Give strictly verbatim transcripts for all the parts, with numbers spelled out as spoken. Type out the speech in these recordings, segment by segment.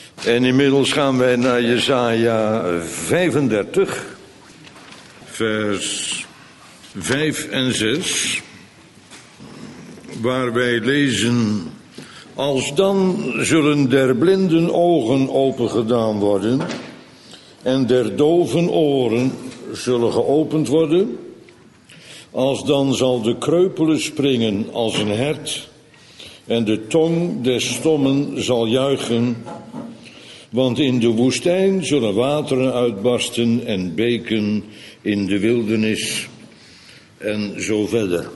En inmiddels gaan wij naar Jesaja vijfendertig, vers vijf en zes, waar wij lezen: Alsdan zullen der blinden ogen opengedaan worden en der doven oren zullen geopend worden. Alsdan zal de kreupele springen als een hert en de tong des stommen zal juichen. Want in de woestijn zullen wateren uitbarsten en beken in de wildernis en zo verder.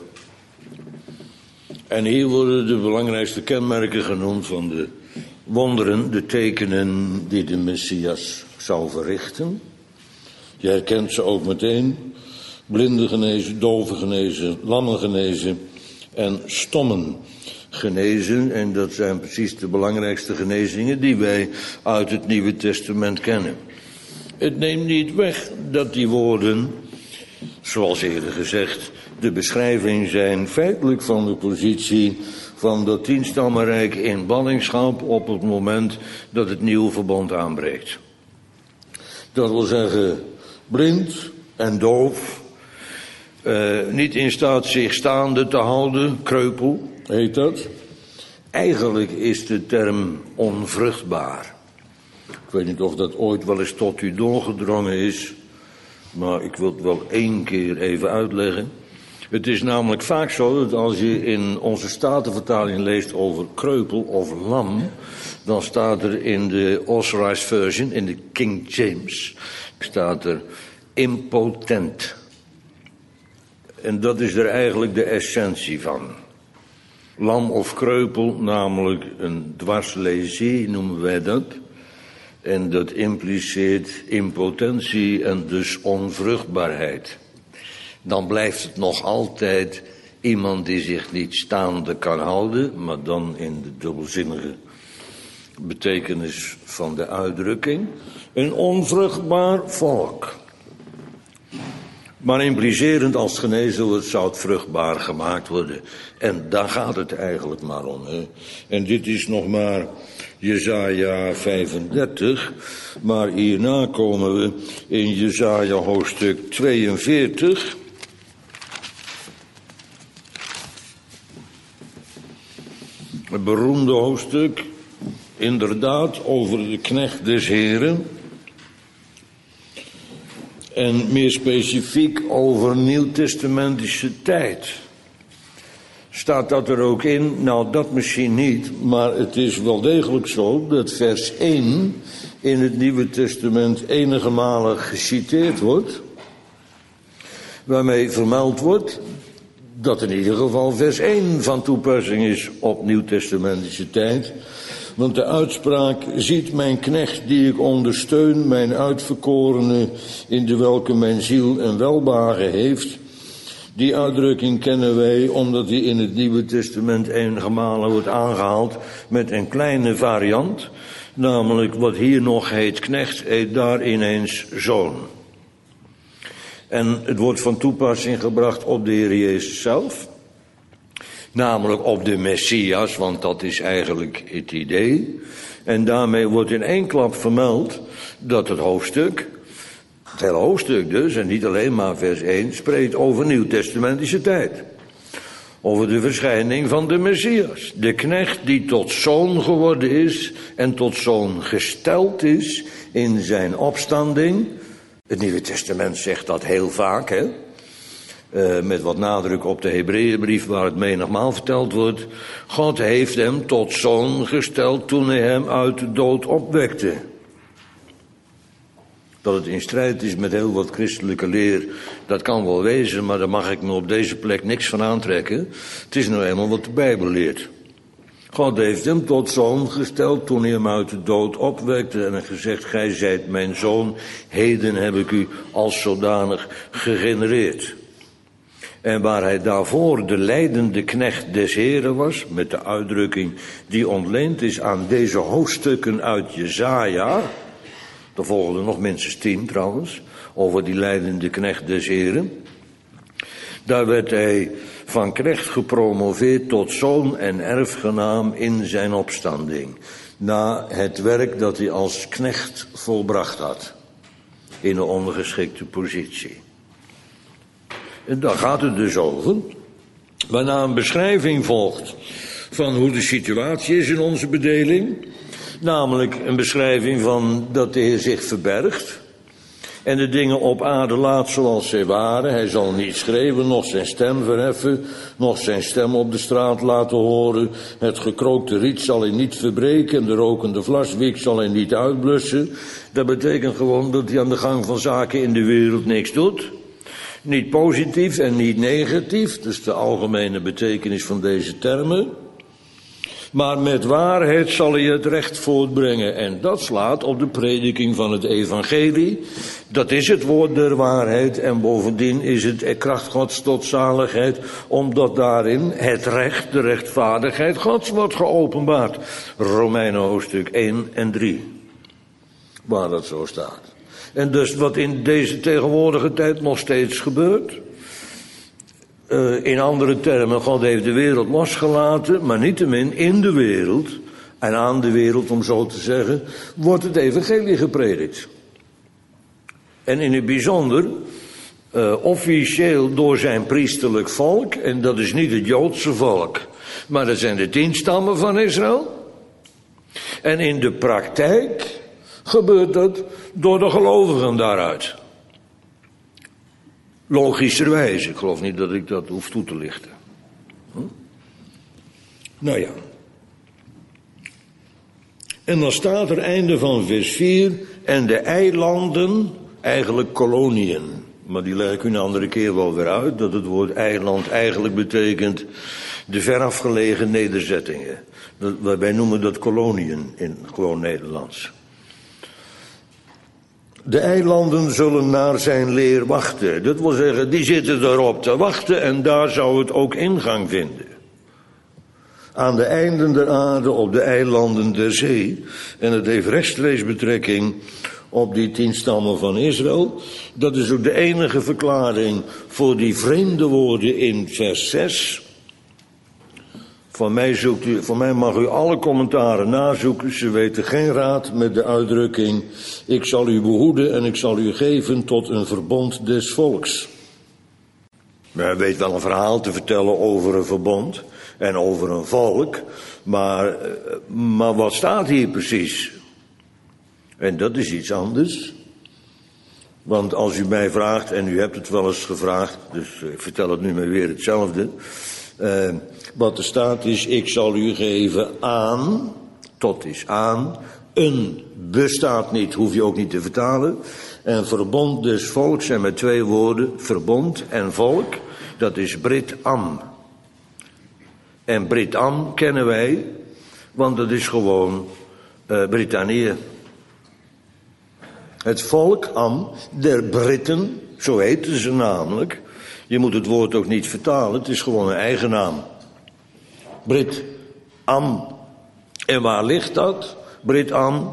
En hier worden de belangrijkste kenmerken genoemd van de wonderen, de tekenen die de Messias zou verrichten. Je herkent ze ook meteen: blinden genezen, doven genezen, lammen genezen en stommen genezen. En dat zijn precies de belangrijkste genezingen die wij uit het Nieuwe Testament kennen. Het neemt niet weg dat die woorden, zoals eerder gezegd, de beschrijving zijn feitelijk van de positie van dat tienstammenrijk in ballingschap op het moment dat het nieuwe verbond aanbreekt. Dat wil zeggen, blind en doof, uh, niet in staat zich staande te houden, kreupel heet dat. Eigenlijk is de term onvruchtbaar. Ik weet niet of dat ooit wel eens tot u doorgedrongen is, maar ik wil het wel één keer even uitleggen. Het is namelijk vaak zo dat als je in onze Statenvertaling leest over kreupel of lam, dan staat er in de Authorized Version, in de King James, staat er impotent. En dat is er eigenlijk de essentie van. Lam of kreupel, namelijk een dwarslesie noemen wij dat. En dat impliceert impotentie en dus onvruchtbaarheid. Dan blijft het nog altijd iemand die zich niet staande kan houden, maar dan in de dubbelzinnige betekenis van de uitdrukking. Een onvruchtbaar volk. Maar implicerend als het genezen wordt, zou het vruchtbaar gemaakt worden. En daar gaat het eigenlijk maar om. Hè? En dit is nog maar Jesaja vijfendertig. Maar hierna komen we in Jesaja hoofdstuk tweeënveertig. Het beroemde hoofdstuk, inderdaad, over de knecht des Heren. En meer specifiek over nieuwtestamentische tijd. Staat dat er ook in? Nou, dat misschien niet, maar het is wel degelijk zo dat vers één in het Nieuwe Testament enige malen geciteerd wordt, waarmee vermeld wordt dat in ieder geval vers één van toepassing is op nieuwtestamentische tijd. Want de uitspraak: ziet mijn knecht die ik ondersteun, mijn uitverkorene, in de welke mijn ziel een welbehagen heeft. Die uitdrukking kennen wij omdat die in het Nieuwe Testament enige malen wordt aangehaald met een kleine variant. Namelijk wat hier nog heet knecht, heet daar ineens zoon. En het wordt van toepassing gebracht op de Heer Jezus zelf. Namelijk op de Messias, want dat is eigenlijk het idee. En daarmee wordt in één klap vermeld dat het hoofdstuk, het hele hoofdstuk dus, en niet alleen maar vers één, spreekt over nieuwtestamentische tijd. Over de verschijning van de Messias. De knecht die tot zoon geworden is en tot zoon gesteld is in zijn opstanding. Het Nieuwe Testament zegt dat heel vaak, hè. Uh, met wat nadruk op de Hebreeënbrief waar het menigmaal verteld wordt. God heeft hem tot zoon gesteld toen hij hem uit de dood opwekte. Dat het in strijd is met heel wat christelijke leer, dat kan wel wezen, maar daar mag ik me op deze plek niks van aantrekken. Het is nou eenmaal wat de Bijbel leert. God heeft hem tot zoon gesteld toen hij hem uit de dood opwekte en heeft gezegd: gij zijt mijn zoon, heden heb ik u als zodanig gegenereerd. En waar hij daarvoor de lijdende knecht des Heren was, met de uitdrukking die ontleend is aan deze hoofdstukken uit Jesaja. Er volgden er nog minstens tien trouwens, over die lijdende knecht des Heren. Daar werd hij van knecht gepromoveerd tot zoon en erfgenaam in zijn opstanding. na het werk dat hij als knecht volbracht had, in een ondergeschikte positie. En daar gaat het dus over, waarna een beschrijving volgt van hoe de situatie is in onze bedeling, namelijk een beschrijving van dat de Heer zich verbergt en de dingen op aarde laat zoals zij waren. Hij zal niet schreeuwen, noch zijn stem verheffen, noch zijn stem op de straat laten horen. Het gekrookte riet zal hij niet verbreken en de rokende vlaswiek zal hij niet uitblussen. Dat betekent gewoon dat hij aan de gang van zaken in de wereld niks doet. Niet positief en niet negatief, dat is de algemene betekenis van deze termen. Maar met waarheid zal hij het recht voortbrengen. En dat slaat op de prediking van het evangelie. Dat is het woord der waarheid. En bovendien is het kracht Gods tot zaligheid. Omdat daarin het recht, de rechtvaardigheid Gods wordt geopenbaard. Romeinen hoofdstuk één en drie. Waar dat zo staat. En dus wat in deze tegenwoordige tijd nog steeds gebeurt. Uh, in andere termen, God heeft de wereld losgelaten, maar niettemin in de wereld, en aan de wereld om zo te zeggen, wordt het evangelie gepredikt. En in het bijzonder, uh, officieel door zijn priesterlijk volk, en dat is niet het Joodse volk, maar dat zijn de tien stammen van Israël. En in de praktijk gebeurt dat door de gelovigen daaruit. Logischerwijs, ik geloof niet dat ik dat hoef toe te lichten. Hm? Nou ja. En dan staat er einde van vers vier, en de eilanden, eigenlijk koloniën. Maar die leg ik u een andere keer wel weer uit, dat het woord eiland eigenlijk betekent de verafgelegen nederzettingen. Dat, wij noemen dat koloniën in gewoon Nederlands. De eilanden zullen naar zijn leer wachten. Dat wil zeggen, die zitten erop te wachten en daar zou het ook ingang vinden. Aan de einden der aarde, op de eilanden der zee. En het heeft rechtstreeks betrekking op die tien stammen van Israël. Dat is ook de enige verklaring voor die vreemde woorden in vers zes. Van mij, zoekt u, van mij mag u alle commentaren nazoeken. Ze weten geen raad met de uitdrukking: ik zal u behoeden en ik zal u geven tot een verbond des volks. Men weet wel een verhaal te vertellen over een verbond en over een volk. Maar, maar wat staat hier precies? En dat is iets anders. Want als u mij vraagt, en u hebt het wel eens gevraagd, dus ik vertel het nu maar weer hetzelfde. Uh, wat er staat is, ik zal u geven aan, tot is aan, een bestaat niet, hoef je ook niet te vertalen. En verbond des volks zijn met twee woorden, verbond en volk, dat is Brit Am. En Brit Am kennen wij, want dat is gewoon uh, Brittannië. Het volk Am der Britten, zo heten ze namelijk. Je moet het woord ook niet vertalen, het is gewoon een eigen naam. Brit Am. En waar ligt dat? Brit Am?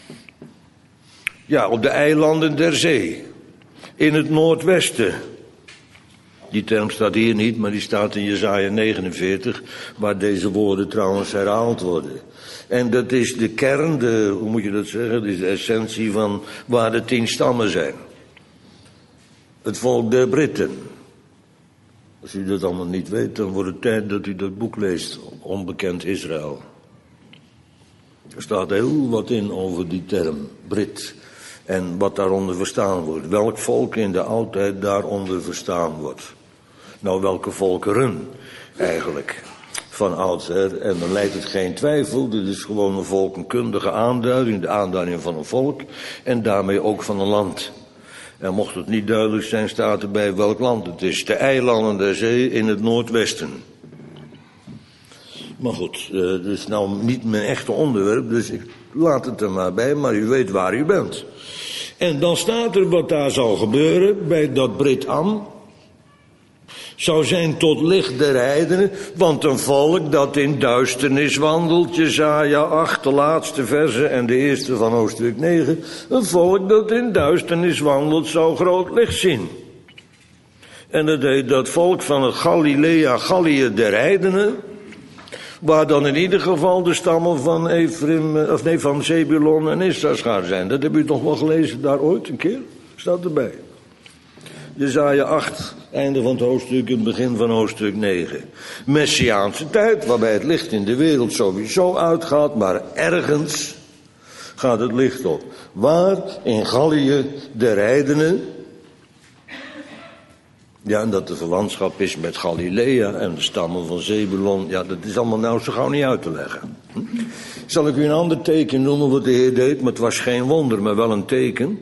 Ja, op de eilanden der zee. In het noordwesten. Die term staat hier niet, maar die staat in Jesaja negenenveertig, waar deze woorden trouwens herhaald worden. En dat is de kern, de, hoe moet je dat zeggen, dat is de essentie van waar de tien stammen zijn. Het volk der Britten. Als u dat allemaal niet weet, dan wordt het tijd dat u dat boek leest, Onbekend Israël. Er staat heel wat in over die term, Brit, en wat daaronder verstaan wordt. Welk volk in de oudheid daaronder verstaan wordt. Nou, welke volkeren eigenlijk, van oudsher. En dan leidt het geen twijfel, dit is gewoon een volkenkundige aanduiding, de aanduiding van een volk, en daarmee ook van een land. En mocht het niet duidelijk zijn, staat erbij welk land het is. De eilanden der zee in het noordwesten. Maar goed, uh, dat is nou niet mijn echte onderwerp, dus ik laat het er maar bij, maar u weet waar u bent. En dan staat er wat daar zal gebeuren bij dat Brit Am. Zou zijn tot licht der heidenen, want een volk dat in duisternis wandelt, Jesaja acht, de laatste verse en de eerste van hoofdstuk negen, een volk dat in duisternis wandelt, zou groot licht zien. En dat heet dat volk van het Galilea, Gallië der heidenen, Waar dan in ieder geval de stammen van Ephraim, of nee, van Zebulon en Issachar zijn. Dat heb u toch wel gelezen daar ooit een keer? Staat erbij. Jesaja acht, einde van het hoofdstuk, het begin van hoofdstuk negen. Messiaanse tijd, waarbij het licht in de wereld sowieso uitgaat, maar ergens gaat het licht op. Waar? In Gallië der heidenen. Ja, en dat de verwantschap is met Galilea en de stammen van Zebulon. Ja, dat is allemaal nou zo gauw niet uit te leggen. Hm? Zal ik u een ander teken noemen wat de Heer deed, maar het was geen wonder, maar wel een teken.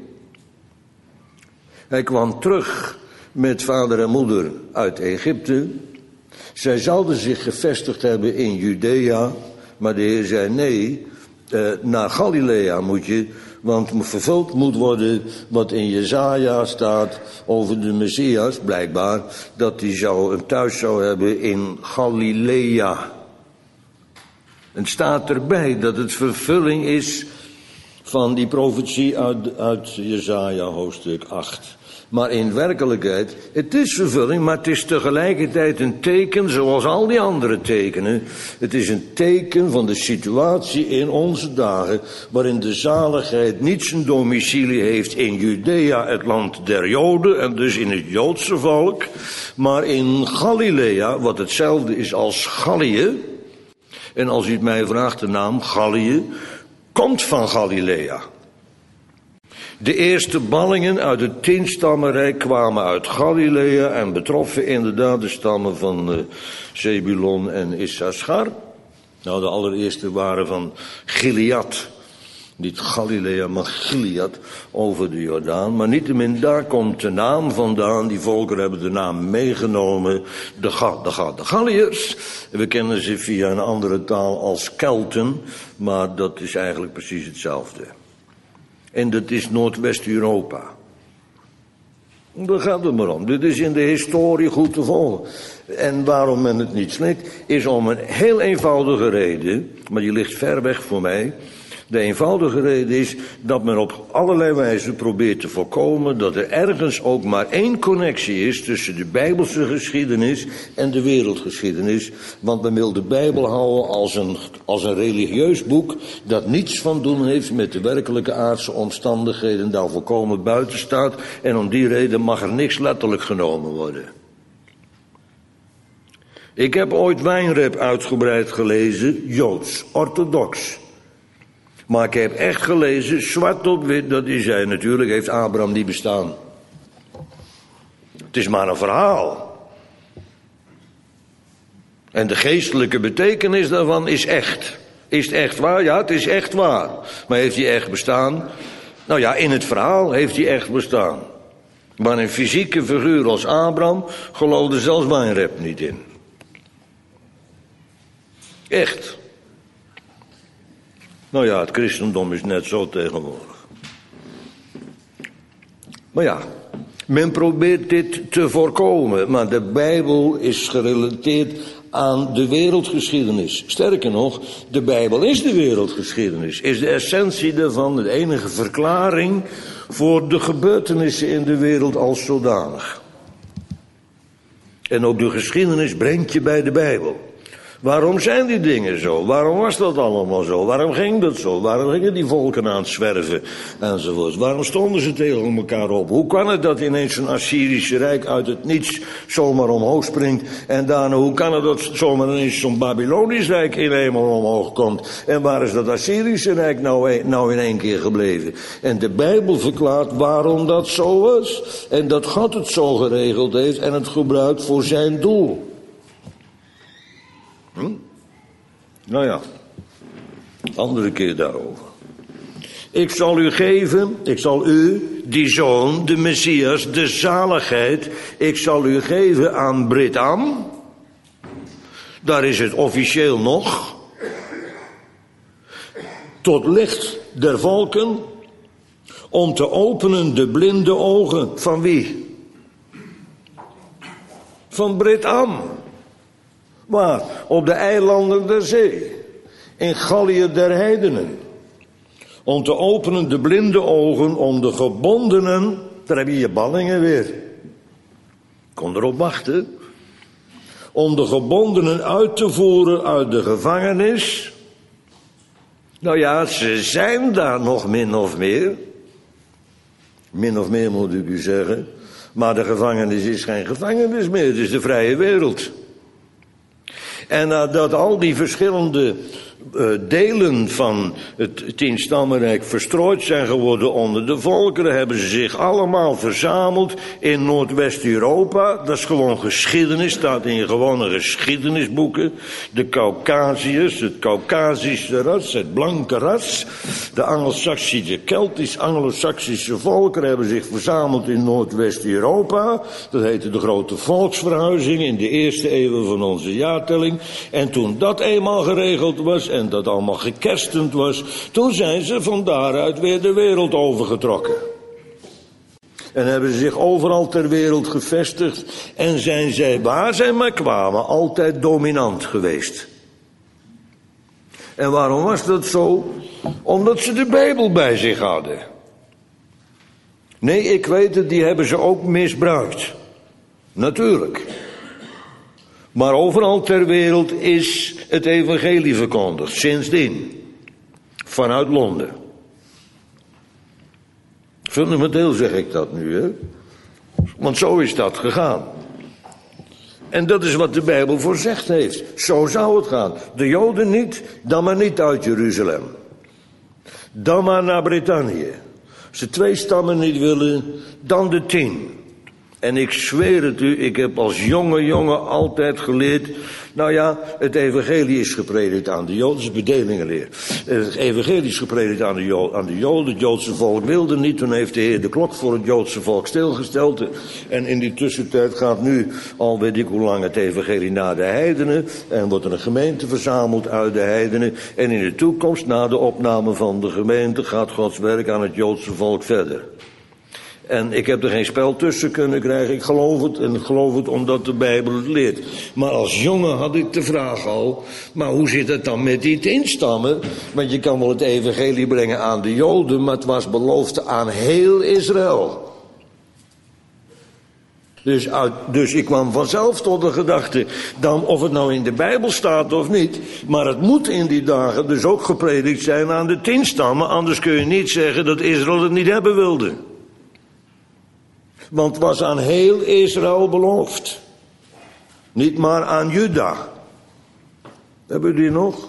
Hij kwam terug met vader en moeder uit Egypte. Zij zouden zich gevestigd hebben in Judea, maar de Heer zei nee, eh, naar Galilea moet je, want vervuld moet worden wat in Jesaja staat over de Messias, blijkbaar, dat hij zou een thuis zou hebben in Galilea. En het staat erbij dat het vervulling is van die profetie uit, uit Jesaja hoofdstuk acht. Maar in werkelijkheid, het is vervulling, maar het is tegelijkertijd een teken, zoals al die andere tekenen. Het is een teken van de situatie in onze dagen, waarin de zaligheid niet zijn domicilie heeft in Judea, het land der Joden, en dus in het Joodse volk, maar in Galilea, wat hetzelfde is als Gallië. En als u het mij vraagt, de naam Gallië komt van Galilea. De eerste ballingen uit het tienstammenrijk kwamen uit Galilea en betroffen inderdaad de stammen van uh, Zebulon en Issachar. Nou, de allereerste waren van Gilead. Niet Galilea, maar Gilead over de Jordaan. Maar niettemin, daar komt de naam vandaan. Die volkeren hebben de naam meegenomen. De, Ga, de, Ga, de Galliërs. We kennen ze via een andere taal als Kelten. Maar dat is eigenlijk precies hetzelfde. En dat is Noordwest-Europa. Daar gaat het maar om. Dit is in de historie goed te volgen. En waarom men het niet slikt, is om een heel eenvoudige reden. Maar die ligt ver weg voor mij. De eenvoudige reden is dat men op allerlei wijzen probeert te voorkomen dat er ergens ook maar één connectie is tussen de Bijbelse geschiedenis en de wereldgeschiedenis. Want men wil de Bijbel houden als een, als een religieus boek dat niets van doen heeft met de werkelijke aardse omstandigheden, daar volkomen buiten staat. En om die reden mag er niks letterlijk genomen worden. Ik heb ooit Wijnrep uitgebreid gelezen, Joods, orthodox. Maar ik heb echt gelezen, zwart op wit, dat hij zei, natuurlijk heeft Abraham niet bestaan. Het is maar een verhaal. En de geestelijke betekenis daarvan is echt. Is het echt waar? Ja, het is echt waar. Maar heeft hij echt bestaan? Nou ja, in het verhaal heeft hij echt bestaan. Maar een fysieke figuur als Abraham geloofde zelfs Wijnrep niet in. Echt. Nou ja, het christendom is net zo tegenwoordig. Maar ja, men probeert dit te voorkomen, maar de Bijbel is gerelateerd aan de wereldgeschiedenis. Sterker nog, de Bijbel is de wereldgeschiedenis, is de essentie daarvan, de enige verklaring voor de gebeurtenissen in de wereld als zodanig. En ook de geschiedenis brengt je bij de Bijbel. Waarom zijn die dingen zo? Waarom was dat allemaal zo? Waarom ging dat zo? Waarom gingen die volken aan het zwerven? Enzovoort. Waarom stonden ze tegen elkaar op? Hoe kan het dat ineens een Assyrische rijk uit het niets zomaar omhoog springt? En daarna, hoe kan het dat zomaar ineens zo'n Babylonisch rijk in eenmaal omhoog komt? En waar is dat Assyrische rijk nou, nou in één keer gebleven? En de Bijbel verklaart waarom dat zo was. En dat God het zo geregeld heeft en het gebruikt voor zijn doel. Hm? Nou ja, andere keer daarover. Ik zal u geven, ik zal u, die zoon, de Messias, de zaligheid, ik zal u geven aan Brit-Am. Daar is het officieel nog. Tot licht der volken, om te openen de blinde ogen van wie? Van Brit-Am. Waar? Op de eilanden der zee. In Gallië der heidenen. Om te openen de blinde ogen, om de gebondenen, daar heb je je ballingen weer. Kon erop wachten. om de gebondenen uit te voeren uit de gevangenis. Nou ja, ze zijn daar nog min of meer. Min of meer moet ik u zeggen. Maar de gevangenis is geen gevangenis meer, het is de vrije wereld. En nadat al die verschillende uh, delen van het tienstammenrijk verstrooid zijn geworden onder de volkeren, hebben ze zich allemaal verzameld in Noordwest-Europa. Dat is gewoon geschiedenis, staat in gewone geschiedenisboeken. De Caucasiërs, het Caucasische ras, het blanke ras, de Angelsaksische, Keltisch-Anglo-Saksische volkeren hebben zich verzameld in Noordwest-Europa. Dat heette de grote volksverhuizing in de eerste eeuwen van onze jaartelling. En toen dat eenmaal geregeld was en dat allemaal gekerstend was, toen zijn ze van daaruit weer de wereld overgetrokken. En hebben ze zich overal ter wereld gevestigd en zijn zij, waar zij maar kwamen, altijd dominant geweest. En waarom was dat zo? Omdat ze de Bijbel bij zich hadden. Nee, ik weet het, die hebben ze ook misbruikt. Natuurlijk. Maar overal ter wereld is het evangelie verkondigd, sindsdien. Vanuit Londen. Fundamenteel zeg ik dat nu, hè. Want zo is dat gegaan. En dat is wat de Bijbel voorzegd heeft. Zo zou het gaan. De Joden niet, dan maar niet uit Jeruzalem. Dan maar naar Brittannië. Als ze twee stammen niet willen, dan de tien. En ik zweer het u, ik heb als jonge jongen altijd geleerd. Nou ja, het evangelie is gepredikt aan de Joden, dat is bedelingenleer. Het evangelie is gepredikt aan de, Joden, aan de Joden, het Joodse volk wilde niet. Toen heeft de Heer de klok voor het Joodse volk stilgesteld. En in die tussentijd gaat nu, al weet ik hoe lang, het evangelie naar de heidenen. En wordt er een gemeente verzameld uit de heidenen. En in de toekomst, na de opname van de gemeente, gaat Gods werk aan het Joodse volk verder. En ik heb er geen spel tussen kunnen krijgen. Ik geloof het en ik geloof het omdat de Bijbel het leert. Maar als jongen had ik de vraag al, maar hoe zit het dan met die tienstammen? Want je kan wel het evangelie brengen aan de Joden, maar het was beloofd aan heel Israël. Dus, uit, dus ik kwam vanzelf tot de gedachte, dan of het nou in de Bijbel staat of niet, maar het moet in die dagen dus ook gepredikt zijn aan de tienstammen, anders kun je niet zeggen dat Israël het niet hebben wilde. Want het was aan heel Israël beloofd. Niet maar aan Juda. Hebben we die nog?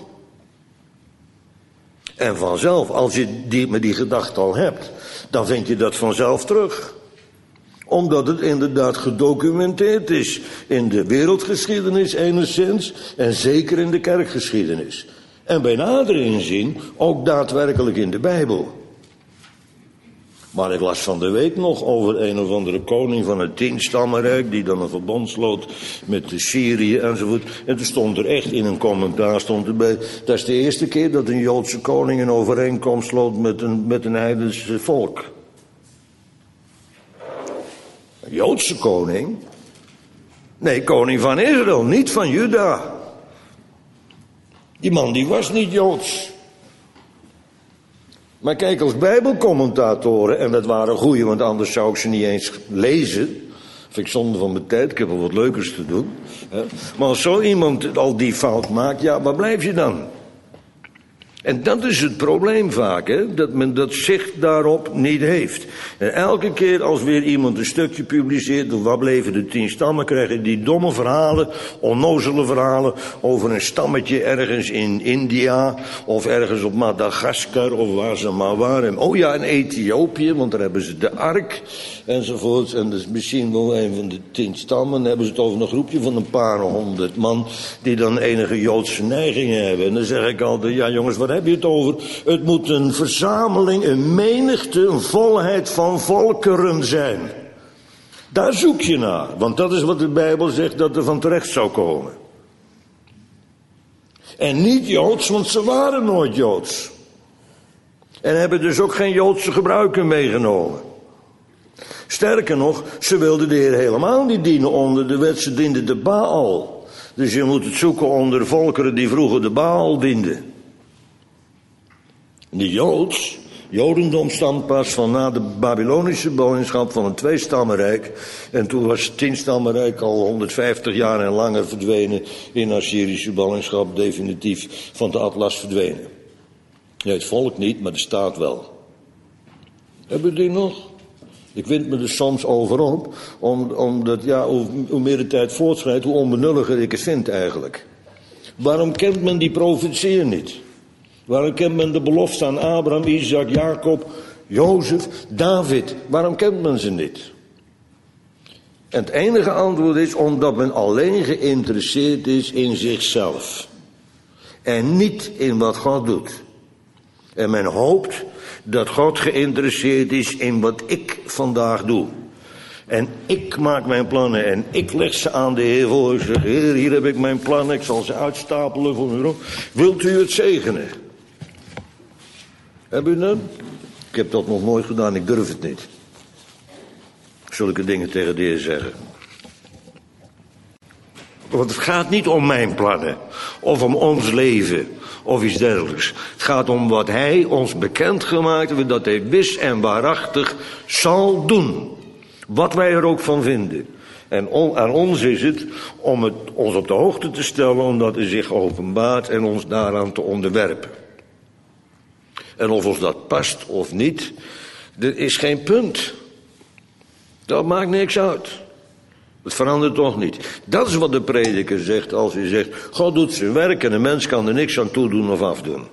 En vanzelf, als je die, met die gedachte al hebt, dan vind je dat vanzelf terug. Omdat het inderdaad gedocumenteerd is in de wereldgeschiedenis enigszins en zeker in de kerkgeschiedenis. En bij nader inzien ook daadwerkelijk in de Bijbel. Maar ik las van de week nog over een of andere koning van het tienstammenrijk die dan een verbond sloot met de Syrië enzovoort. En toen stond er echt in een commentaar, stond erbij, dat is de eerste keer dat een Joodse koning een overeenkomst sloot met een, met een heidense volk. Een Joodse koning? Nee, koning van Israël, niet van Juda. Die man die was niet Joods. Maar kijk, als bijbelcommentatoren, en dat waren goeie, want anders zou ik ze niet eens lezen. Vind ik zonde van mijn tijd, ik heb wel wat leukers te doen. Hè? Maar als zo iemand al die fout maakt, ja, waar blijf je dan? En dat is het probleem vaak, hè? Dat men dat zicht daarop niet heeft. En elke keer als weer iemand een stukje publiceert, of wat bleven de tien stammen, krijgen die domme verhalen, onnozele verhalen over een stammetje ergens in India, of ergens op Madagaskar, of waar ze maar waren. Oh ja, in Ethiopië, want daar hebben ze de ark, enzovoort. En dat is misschien wel een van de tien stammen. Dan hebben ze het over een groepje van een paar honderd man, die dan enige Joodse neigingen hebben. En dan zeg ik altijd, ja jongens, wat heb je het over? Het moet een verzameling, een menigte, een volheid van volkeren zijn. Daar zoek je naar, want dat is wat de Bijbel zegt dat er van terecht zou komen. En niet Joods, want ze waren nooit Joods. En hebben dus ook geen Joodse gebruiken meegenomen. Sterker nog, ze wilden de Heer helemaal niet dienen onder de wet, ze dienden de Baal. Dus je moet het zoeken onder de volkeren die vroeger de Baal dienden. Niet Joods, Jodendom stamt pas van na de Babylonische ballingschap van een tweestammenrijk. En toen was het tienstammenrijk al honderdvijftig jaar en langer verdwenen in Assyrische ballingschap, definitief van de atlas verdwenen. Ja, het volk niet, maar de staat wel. Hebben jullie die nog? Ik wind me er soms over op, om, omdat ja, hoe, hoe meer de tijd voortschrijdt, hoe onbenulliger ik het vind eigenlijk. Waarom kent men die profetieën niet? Waarom kent men de belofte aan Abraham, Isaac, Jacob, Jozef, David? Waarom kent men ze niet? En het enige antwoord is omdat men alleen geïnteresseerd is in zichzelf. En niet in wat God doet. En men hoopt dat God geïnteresseerd is in wat ik vandaag doe. En ik maak mijn plannen en ik leg ze aan de Heer voor. Ik zeg, Heer, hier heb ik mijn plannen, ik zal ze uitstapelen voor u. Wilt u het zegenen? Heb u dat? Ik heb dat nog nooit gedaan, ik durf het niet. Zulke dingen tegen de Heer zeggen. Want het gaat niet om mijn plannen, of om ons leven, of iets dergelijks. Het gaat om wat Hij ons bekendgemaakt heeft, dat Hij wist en waarachtig zal doen. Wat wij er ook van vinden. En on, aan ons is het om het, ons op de hoogte te stellen, omdat Hij zich openbaart en ons daaraan te onderwerpen. En of ons dat past of niet, er is geen punt. Dat maakt niks uit. Het verandert toch niet. Dat is wat de prediker zegt als hij zegt, God doet zijn werk en de mens kan er niks aan toedoen of afdoen.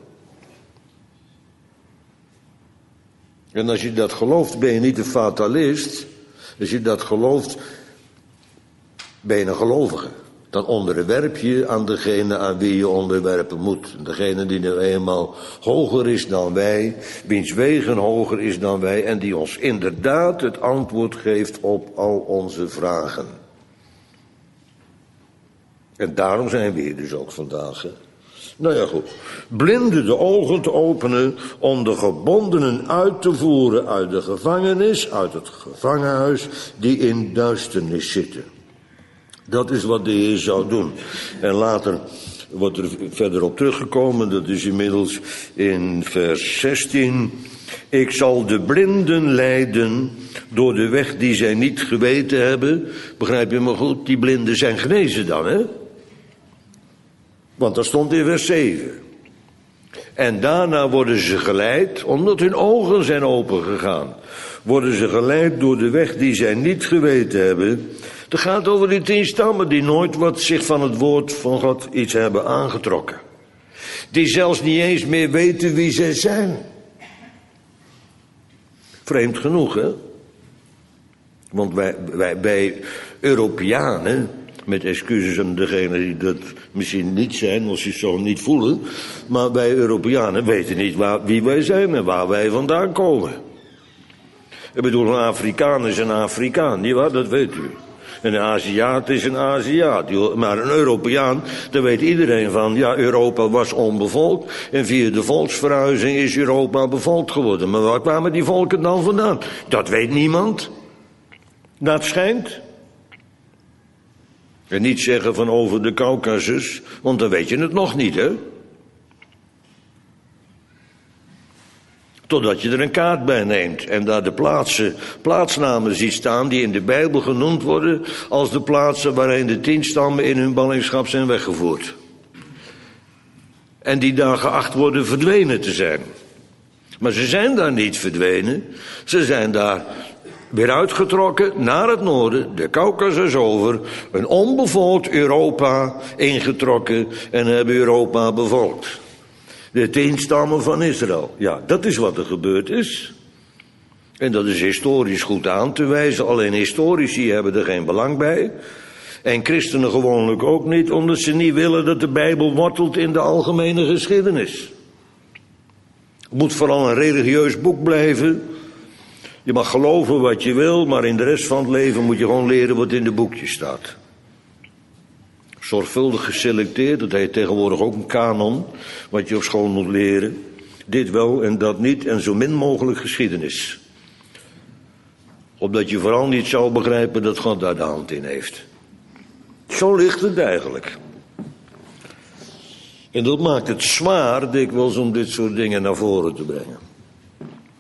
En als je dat gelooft, ben je niet een fatalist. Als je dat gelooft, ben je een gelovige. Dan onderwerp je aan degene aan wie je onderwerpen moet. Degene die nu eenmaal hoger is dan wij, wiens wegen hoger is dan wij, en die ons inderdaad het antwoord geeft op al onze vragen. En daarom zijn we hier dus ook vandaag. Hè? Nou ja, goed. Blinden de ogen te openen om de gebondenen uit te voeren uit de gevangenis, uit het gevangenhuis, die in duisternis zitten. Dat is wat de Heer zou doen. En later wordt er verder op teruggekomen, dat is inmiddels in vers zestien. Ik zal de blinden leiden door de weg die zij niet geweten hebben. Begrijp je me goed? Die blinden zijn genezen dan, hè? Want dat stond in vers zeven. En daarna worden ze geleid, omdat hun ogen zijn opengegaan. Worden ze geleid door de weg die zij niet geweten hebben. Het gaat over die tien stammen die nooit wat zich van het woord van God iets hebben aangetrokken. Die zelfs niet eens meer weten wie zij zijn. Vreemd genoeg, hè? Want wij, wij, wij Europeanen, met excuses aan degenen die dat misschien niet zijn, als ze het zo niet voelen, maar wij Europeanen weten niet waar, wie wij zijn en waar wij vandaan komen. Ik bedoel, een Afrikaan is een Afrikaan, nietwaar? Dat weet u. Een Aziat is een Aziat. Maar een Europeaan, daar weet iedereen van. Ja, Europa was onbevolkt. En via de volksverhuizing is Europa bevolkt geworden. Maar waar kwamen die volken dan vandaan? Dat weet niemand. Dat schijnt. En niet zeggen van over de Caucasus, want dan weet je het nog niet, hè? Totdat je er een kaart bij neemt en daar de plaatsen, plaatsnamen ziet staan die in de Bijbel genoemd worden als de plaatsen waarin de tien stammen in hun ballingschap zijn weggevoerd. En die daar geacht worden verdwenen te zijn. Maar ze zijn daar niet verdwenen, ze zijn daar weer uitgetrokken naar het noorden, de Caucasus over, een onbevolkt Europa ingetrokken en hebben Europa bevolkt. De tien stammen van Israël. Ja, dat is wat er gebeurd is. En dat is historisch goed aan te wijzen. Alleen historici hebben er geen belang bij. En christenen gewoonlijk ook niet, omdat ze niet willen dat de Bijbel wortelt in de algemene geschiedenis. Het moet vooral een religieus boek blijven. Je mag geloven wat je wil, maar in de rest van het leven moet je gewoon leren wat in de boekjes staat. Zorgvuldig geselecteerd, dat heet tegenwoordig ook een kanon, wat je op school moet leren. Dit wel en dat niet en zo min mogelijk geschiedenis. Opdat je vooral niet zou begrijpen dat God daar de hand in heeft. Zo ligt het eigenlijk. En dat maakt het zwaar dikwijls om dit soort dingen naar voren te brengen.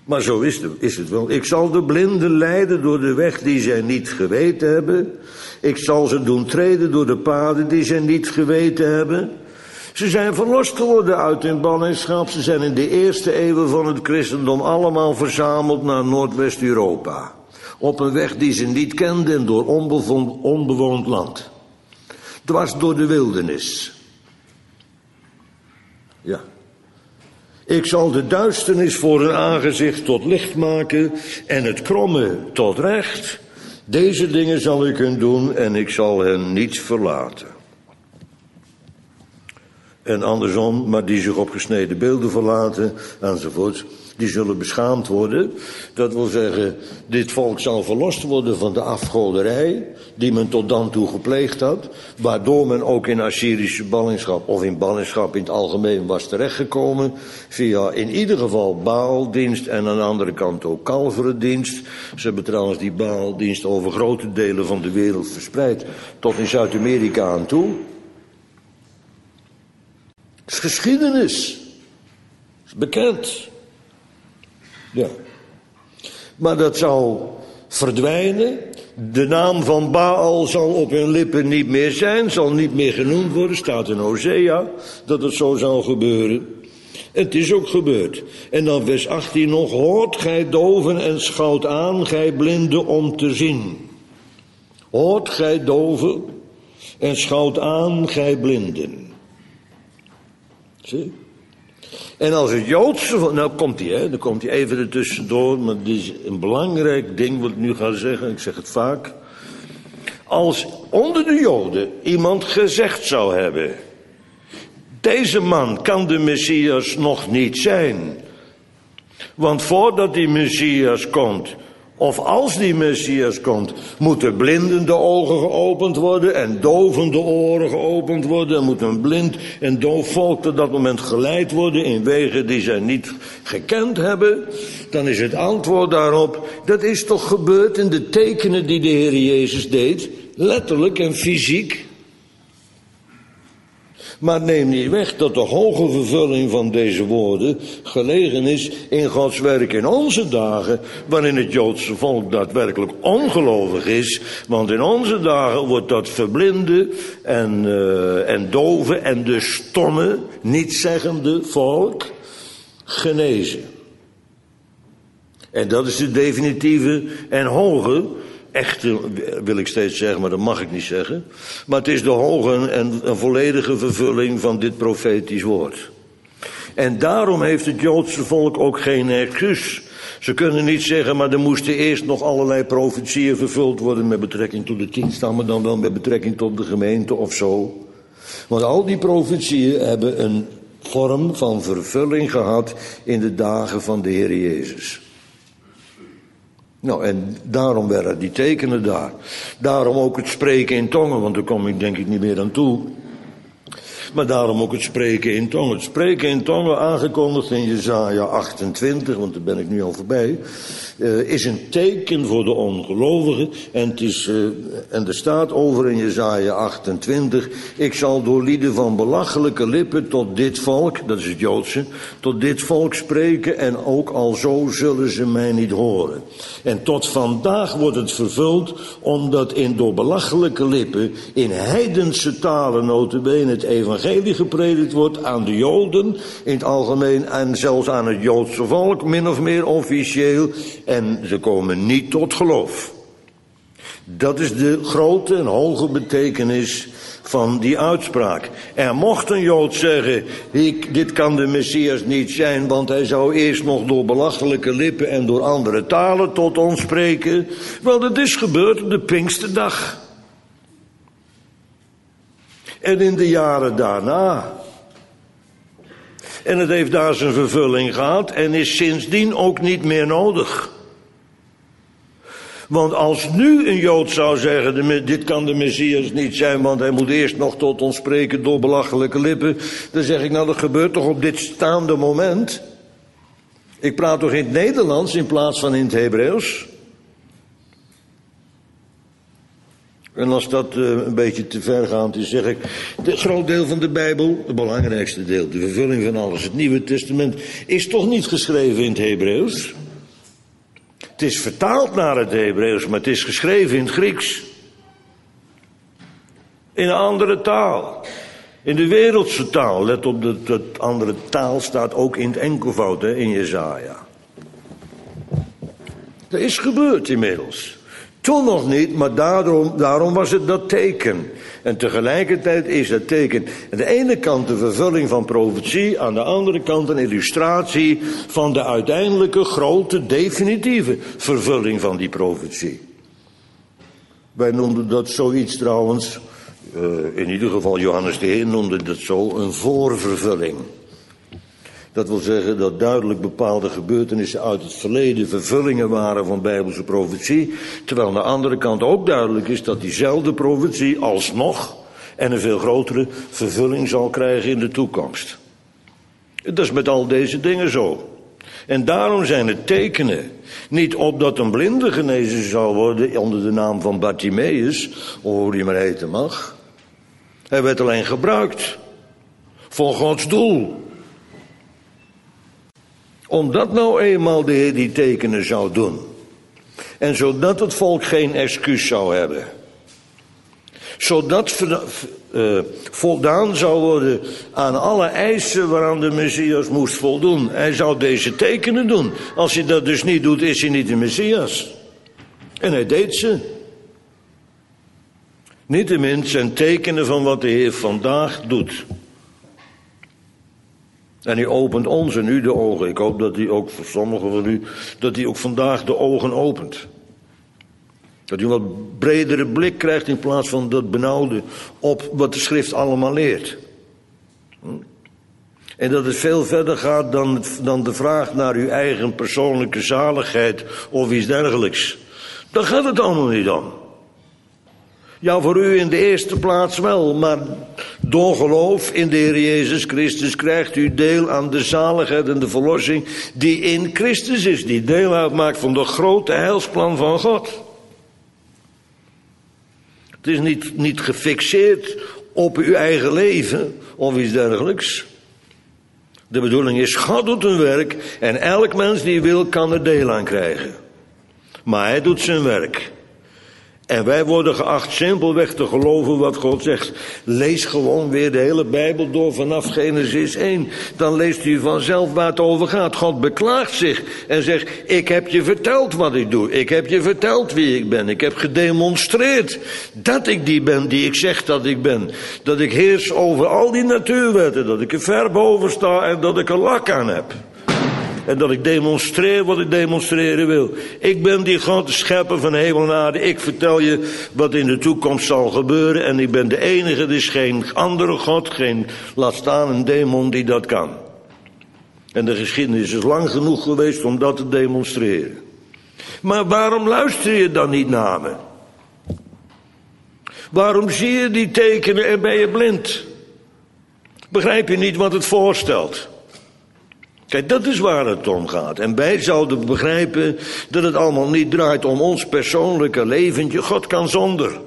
Maar zo is het, is het wel. Ik zal de blinden leiden door de weg die zij niet geweten hebben. Ik zal ze doen treden door de paden die zij niet geweten hebben. Ze zijn verlost geworden uit hun ballingschap. Ze zijn in de eerste eeuwen van het christendom allemaal verzameld naar Noordwest-Europa. Op een weg die ze niet kenden door onbewoond, onbewoond land. Dwars door de wildernis. Ja. Ik zal de duisternis voor hun aangezicht tot licht maken en het kromme tot recht. Deze dingen zal ik hun doen en ik zal hen niet verlaten. En andersom, maar die zich op gesneden beelden verlaten, enzovoort, die zullen beschaamd worden. Dat wil zeggen, dit volk zal verlost worden van de afgoderij die men tot dan toe gepleegd had, waardoor men ook in Assyrische ballingschap of in ballingschap in het algemeen was terechtgekomen, via in ieder geval Baaldienst en aan de andere kant ook kalverendienst. Ze hebben trouwens die Baaldienst over grote delen van de wereld verspreid, tot in Zuid-Amerika aan toe. Het is geschiedenis. Het is bekend. Ja. Maar dat zal verdwijnen. De naam van Baal zal op hun lippen niet meer zijn, zal niet meer genoemd worden. Staat in Hosea dat het zo zal gebeuren. Het is ook gebeurd. En dan vers achttien nog. Hoort gij doven en schouwt aan, gij blinden om te zien. Hoort gij doven en schouwt aan, gij blinden. Zie? En als het Joodse volk, nou komt hij, hè, dan komt hij even ertussendoor, maar dit is een belangrijk ding wat ik nu ga zeggen, ik zeg het vaak. Als onder de Joden iemand gezegd zou hebben, deze man kan de Messias nog niet zijn, want voordat die Messias komt, of als die Messias komt, moeten blinden de ogen geopend worden en doven de oren geopend worden. En moet een blind en doof volk tot dat moment geleid worden in wegen die zij niet gekend hebben. Dan is het antwoord daarop, dat is toch gebeurd in de tekenen die de Heer Jezus deed, letterlijk en fysiek. Maar neem niet weg dat de hoge vervulling van deze woorden gelegen is in Gods werk in onze dagen, waarin het Joodse volk daadwerkelijk ongelovig is. Want in onze dagen wordt dat verblinde en, uh, en dove en de stomme, nietszeggende volk genezen. En dat is de definitieve en hoge, echte wil ik steeds zeggen, maar dat mag ik niet zeggen. Maar het is de hoge en een volledige vervulling van dit profetisch woord. En daarom heeft het Joodse volk ook geen excuus. Ze kunnen niet zeggen, maar er moesten eerst nog allerlei profetieën vervuld worden met betrekking tot de tien stammen, dan wel met betrekking tot de gemeente of zo. Want al die profetieën hebben een vorm van vervulling gehad in de dagen van de Heer Jezus. Nou, en daarom werden die tekenen daar. Daarom ook het spreken in tongen, want daar kom ik denk ik niet meer aan toe. Maar daarom ook het spreken in tongen. Het spreken in tongen, aangekondigd in Jesaja achtentwintig, want daar ben ik nu al voorbij, uh, is een teken voor de ongelovigen. En, het is, uh, en er staat over in Jesaja achtentwintig, ik zal door lieden van belachelijke lippen tot dit volk, dat is het Joodse, tot dit volk spreken en ook al zo zullen ze mij niet horen. En tot vandaag wordt het vervuld, omdat in door belachelijke lippen, in heidense talen nota bene het evangelie gepredikt wordt aan de Joden in het algemeen en zelfs aan het Joodse volk, min of meer officieel, en ze komen niet tot geloof. Dat is de grote en hoge betekenis van die uitspraak. Er mocht een Jood zeggen, ik, dit kan de Messias niet zijn, want hij zou eerst nog door belachelijke lippen en door andere talen tot ons spreken. Wel, dat is gebeurd op de Pinksterdag. En in de jaren daarna. En het heeft daar zijn vervulling gehad en is sindsdien ook niet meer nodig. Want als nu een Jood zou zeggen, dit kan de Messias niet zijn, want hij moet eerst nog tot ons spreken door belachelijke lippen. Dan zeg ik, nou dat gebeurt toch op dit staande moment. Ik praat toch in het Nederlands in plaats van in het Hebreeuws. En als dat uh, een beetje te vergaand is, zeg ik, het groot deel van de Bijbel, het belangrijkste deel, de vervulling van alles, het Nieuwe Testament, is toch niet geschreven in het Hebreeuws? Het is vertaald naar het Hebreeuws, maar het is geschreven in het Grieks. In een andere taal. In de wereldse taal. Let op, dat, dat andere taal staat ook in het enkelvoud, hè, in Jesaja. Dat is gebeurd inmiddels. Toen nog niet, maar daarom, daarom was het dat teken. En tegelijkertijd is dat teken aan de ene kant de vervulling van profetie, aan de andere kant een illustratie van de uiteindelijke grote, definitieve vervulling van die profetie. Wij noemden dat zoiets trouwens, uh, in ieder geval Johannes de Heer noemde dat zo, een voorvervulling. Dat wil zeggen dat duidelijk bepaalde gebeurtenissen uit het verleden vervullingen waren van bijbelse profetie. Terwijl aan de andere kant ook duidelijk is dat diezelfde profetie alsnog en een veel grotere vervulling zal krijgen in de toekomst. Dat is met al deze dingen zo. En daarom zijn het tekenen. Niet opdat een blinde genezen zou worden onder de naam van Bartimaeus, of hoe die maar heten mag. Hij werd alleen gebruikt voor Gods doel. Omdat nou eenmaal de Heer die tekenen zou doen. En zodat het volk geen excuus zou hebben. Zodat uh, voldaan zou worden aan alle eisen waaraan de Messias moest voldoen. Hij zou deze tekenen doen. Als hij dat dus niet doet, is hij niet de Messias. En hij deed ze. Niettemin zijn tekenen van wat de Heer vandaag doet. En hij opent ons en u de ogen. Ik hoop dat hij ook voor sommigen van u, dat hij ook vandaag de ogen opent. Dat u een wat bredere blik krijgt in plaats van dat benauwde op wat de schrift allemaal leert. En dat het veel verder gaat dan, dan de vraag naar uw eigen persoonlijke zaligheid of iets dergelijks. Daar gaat het allemaal niet om. Ja, voor u in de eerste plaats wel, maar door geloof in de Heer Jezus Christus krijgt u deel aan de zaligheid en de verlossing die in Christus is, die deel uitmaakt van de grote heilsplan van God. Het is niet, niet gefixeerd op uw eigen leven of iets dergelijks. De bedoeling is, God doet een werk en elk mens die wil kan er deel aan krijgen. Maar hij doet zijn werk. En wij worden geacht simpelweg te geloven wat God zegt. Lees gewoon weer de hele Bijbel door vanaf Genesis één. Dan leest u vanzelf waar het over gaat. God beklaagt zich en zegt, ik heb je verteld wat ik doe. Ik heb je verteld wie ik ben. Ik heb gedemonstreerd dat ik die ben die ik zeg dat ik ben. Dat ik heers over al die natuurwetten. Dat ik er ver boven sta en dat ik er lak aan heb. En dat ik demonstreer wat ik demonstreren wil. Ik ben die God, de schepper van hemel en aarde. Ik vertel je wat in de toekomst zal gebeuren. En ik ben de enige, er is geen andere God, geen, laat staan een demon die dat kan. En de geschiedenis is lang genoeg geweest om dat te demonstreren. Maar waarom luister je dan niet naar me? Waarom zie je die tekenen en ben je blind? Begrijp je niet wat het voorstelt? Kijk, dat is waar het om gaat. En wij zouden begrijpen dat het allemaal niet draait om ons persoonlijke leventje. God kan zonder.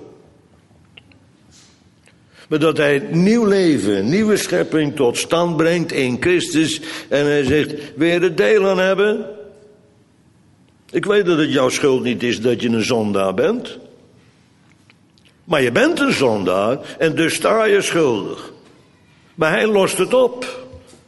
Maar dat hij nieuw leven, nieuwe schepping tot stand brengt in Christus. En hij zegt, wil je er deel aan hebben? Ik weet dat het jouw schuld niet is dat je een zondaar bent. Maar je bent een zondaar en dus sta je schuldig. Maar hij lost het op.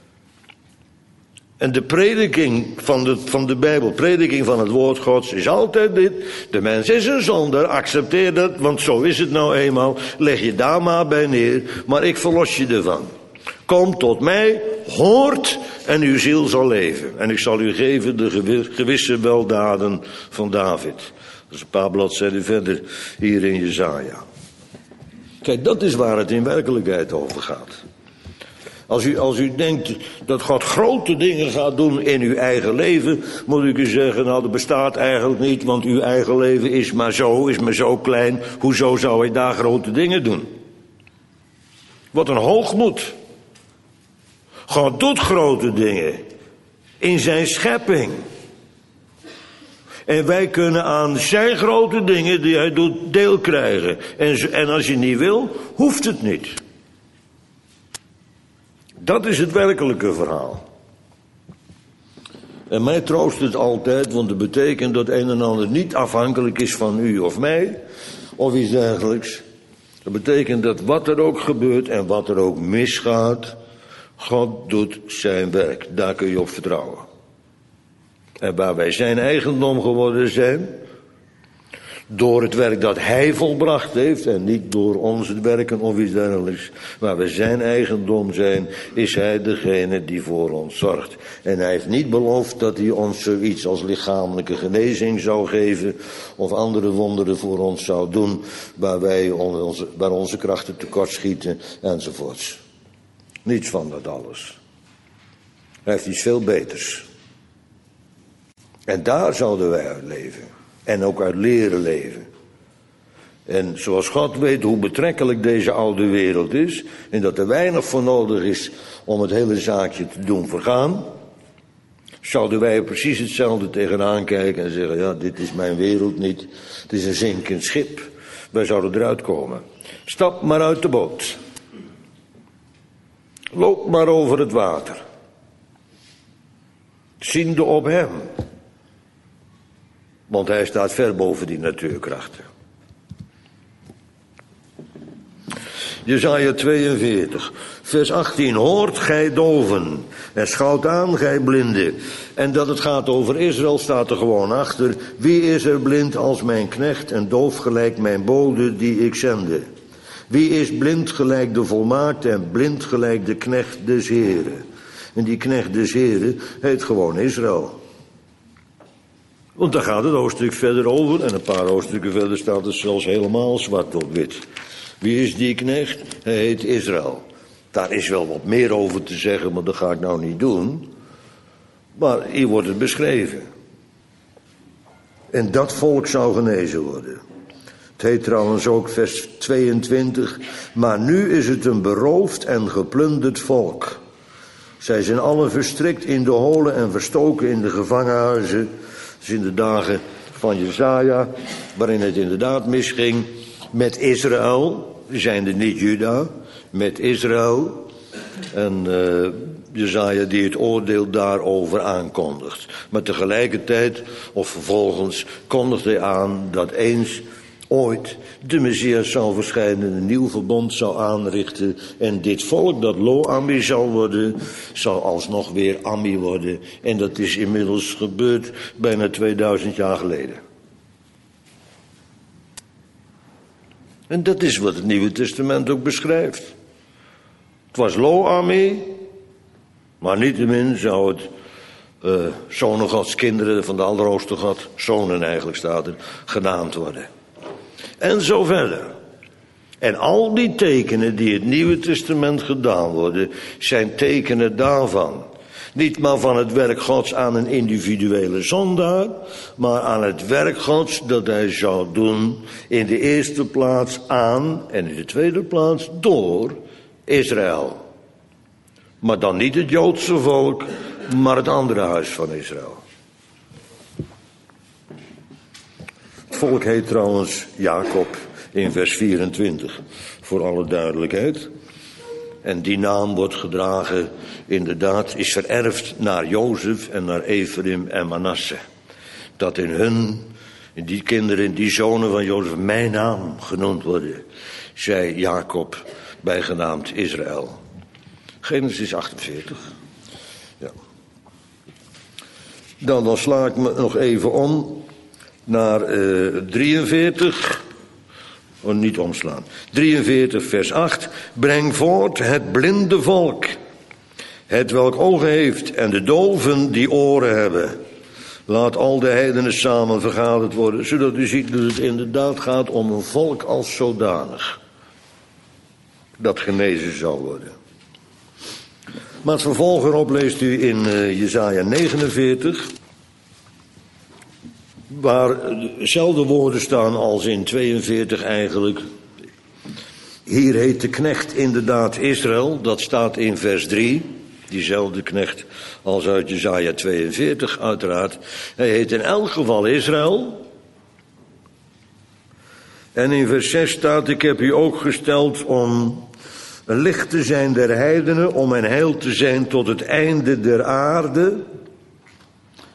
En de prediking van de, van de Bijbel, prediking van het woord Gods is altijd dit. De mens is een zondaar, accepteer dat, want zo is het nou eenmaal. Leg je daar maar bij neer, maar ik verlos je ervan. Kom tot mij, hoort en uw ziel zal leven. En ik zal u geven de gewisse weldaden van David. Dat is een paar bladzijden verder hier in Jesaja. Kijk, dat is waar het in werkelijkheid over gaat. Als u, als u denkt dat God grote dingen gaat doen in uw eigen leven, moet ik u zeggen, nou dat bestaat eigenlijk niet, want uw eigen leven is maar zo, is maar zo klein. Hoezo zou hij daar grote dingen doen? Wat een hoogmoed. God doet grote dingen in zijn schepping. En wij kunnen aan zijn grote dingen die hij doet deel krijgen. En, en als je niet wil, hoeft het niet. Dat is het werkelijke verhaal. En mij troost het altijd, want het betekent dat een en ander niet afhankelijk is van u of mij, of iets dergelijks. Dat betekent dat wat er ook gebeurt en wat er ook misgaat, God doet zijn werk. Daar kun je op vertrouwen. En waar wij zijn eigendom geworden zijn, door het werk dat hij volbracht heeft en niet door onze werken of iets dergelijks. Waar we zijn eigendom zijn, is hij degene die voor ons zorgt. En hij heeft niet beloofd dat hij ons zoiets als lichamelijke genezing zou geven of andere wonderen voor ons zou doen waar, wij onze, waar onze krachten tekortschieten enzovoorts. Niets van dat alles. Hij heeft iets veel beters. En daar zouden wij uit leven. En ook uit leren leven. En zoals God weet hoe betrekkelijk deze oude wereld is, en dat er weinig voor nodig is om het hele zaakje te doen vergaan, zouden wij precies hetzelfde tegenaan kijken en zeggen, ja, dit is mijn wereld niet, het is een zinkend schip. Wij zouden eruit komen. Stap maar uit de boot. Loop maar over het water. Ziende op hem. Want hij staat ver boven die natuurkrachten. Jesaja tweeënveertig, vers achttien. Hoort gij doven en schouwt aan gij blinden. En dat het gaat over Israël staat er gewoon achter. Wie is er blind als mijn knecht en doof gelijk mijn bode die ik zende? Wie is blind gelijk de volmaakte en blind gelijk de knecht des Heren? En die knecht des Heren heet gewoon Israël. Want daar gaat het hoofdstuk verder over. En een paar hoofdstukken verder staat het zelfs helemaal zwart op wit. Wie is die knecht? Hij heet Israël. Daar is wel wat meer over te zeggen, maar dat ga ik nou niet doen. Maar hier wordt het beschreven. En dat volk zou genezen worden. Het heet trouwens ook vers tweeëntwintig. Maar nu is het een beroofd en geplunderd volk. Zij zijn allen verstrikt in de holen en verstoken in de gevangenhuizen. Dus in de dagen van Jesaja, waarin het inderdaad misging met Israël, zijnde niet Juda, met Israël. En uh, Jesaja die het oordeel daarover aankondigt. Maar tegelijkertijd, of vervolgens, kondigt hij aan dat eens ooit de Messias zou verschijnen, een nieuw verbond zou aanrichten. En dit volk dat Lo-Ammi zal worden, zal alsnog weer Ammi worden. En dat is inmiddels gebeurd bijna tweeduizend jaar geleden. En dat is wat het Nieuwe Testament ook beschrijft. Het was Lo-Ammi, maar niettemin zou het uh, zonen Gods, kinderen van de Allerhoogste God, zonen eigenlijk staat er, genaamd worden. En zo verder. En al die tekenen die het Nieuwe Testament gedaan worden, zijn tekenen daarvan. Niet maar van het werk Gods aan een individuele zondaar, maar aan het werk Gods dat hij zou doen in de eerste plaats aan en in de tweede plaats door Israël. Maar dan niet het Joodse volk, maar het andere huis van Israël. Het volk heet trouwens Jacob in vers vierentwintig, voor alle duidelijkheid. En die naam wordt gedragen, inderdaad, is vererfd naar Jozef en naar Ephraim en Manasse. Dat in hun, in die kinderen, in die zonen van Jozef, mijn naam genoemd worden. Zij Jacob, bijgenaamd Israël. Genesis achtenveertig. Ja. Dan, dan sla ik me nog even om naar uh, drieënveertig. Oh, niet omslaan. drieënveertig vers acht. Breng voort het blinde volk, het welk ogen heeft, en de doven die oren hebben. Laat al de heidenen samen vergaderd worden, zodat u ziet dat het inderdaad gaat om een volk als zodanig, dat genezen zal worden. Maar het vervolg erop leest u in uh, Jesaja negenenveertig... waar dezelfde woorden staan als in tweeënveertig eigenlijk. Hier heet de knecht inderdaad Israël, dat staat in vers drie. Diezelfde knecht als uit Jesaja tweeënveertig uiteraard. Hij heet in elk geval Israël. En in vers zes staat, ik heb u ook gesteld om een licht te zijn der heidenen, om een heil te zijn tot het einde der aarde.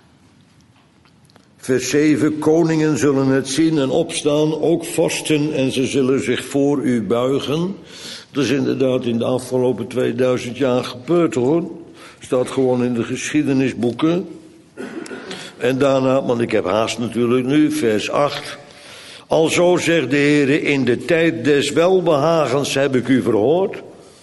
Vers zeven, koningen zullen het zien en opstaan, ook vorsten, en ze zullen zich voor u buigen. Dat is inderdaad in de afgelopen tweeduizend jaar gebeurd, hoor. Staat gewoon in de geschiedenisboeken. En daarna, want ik heb haast natuurlijk nu, vers acht. Alzo zegt de Heer, in de tijd des welbehagens heb ik u verhoord.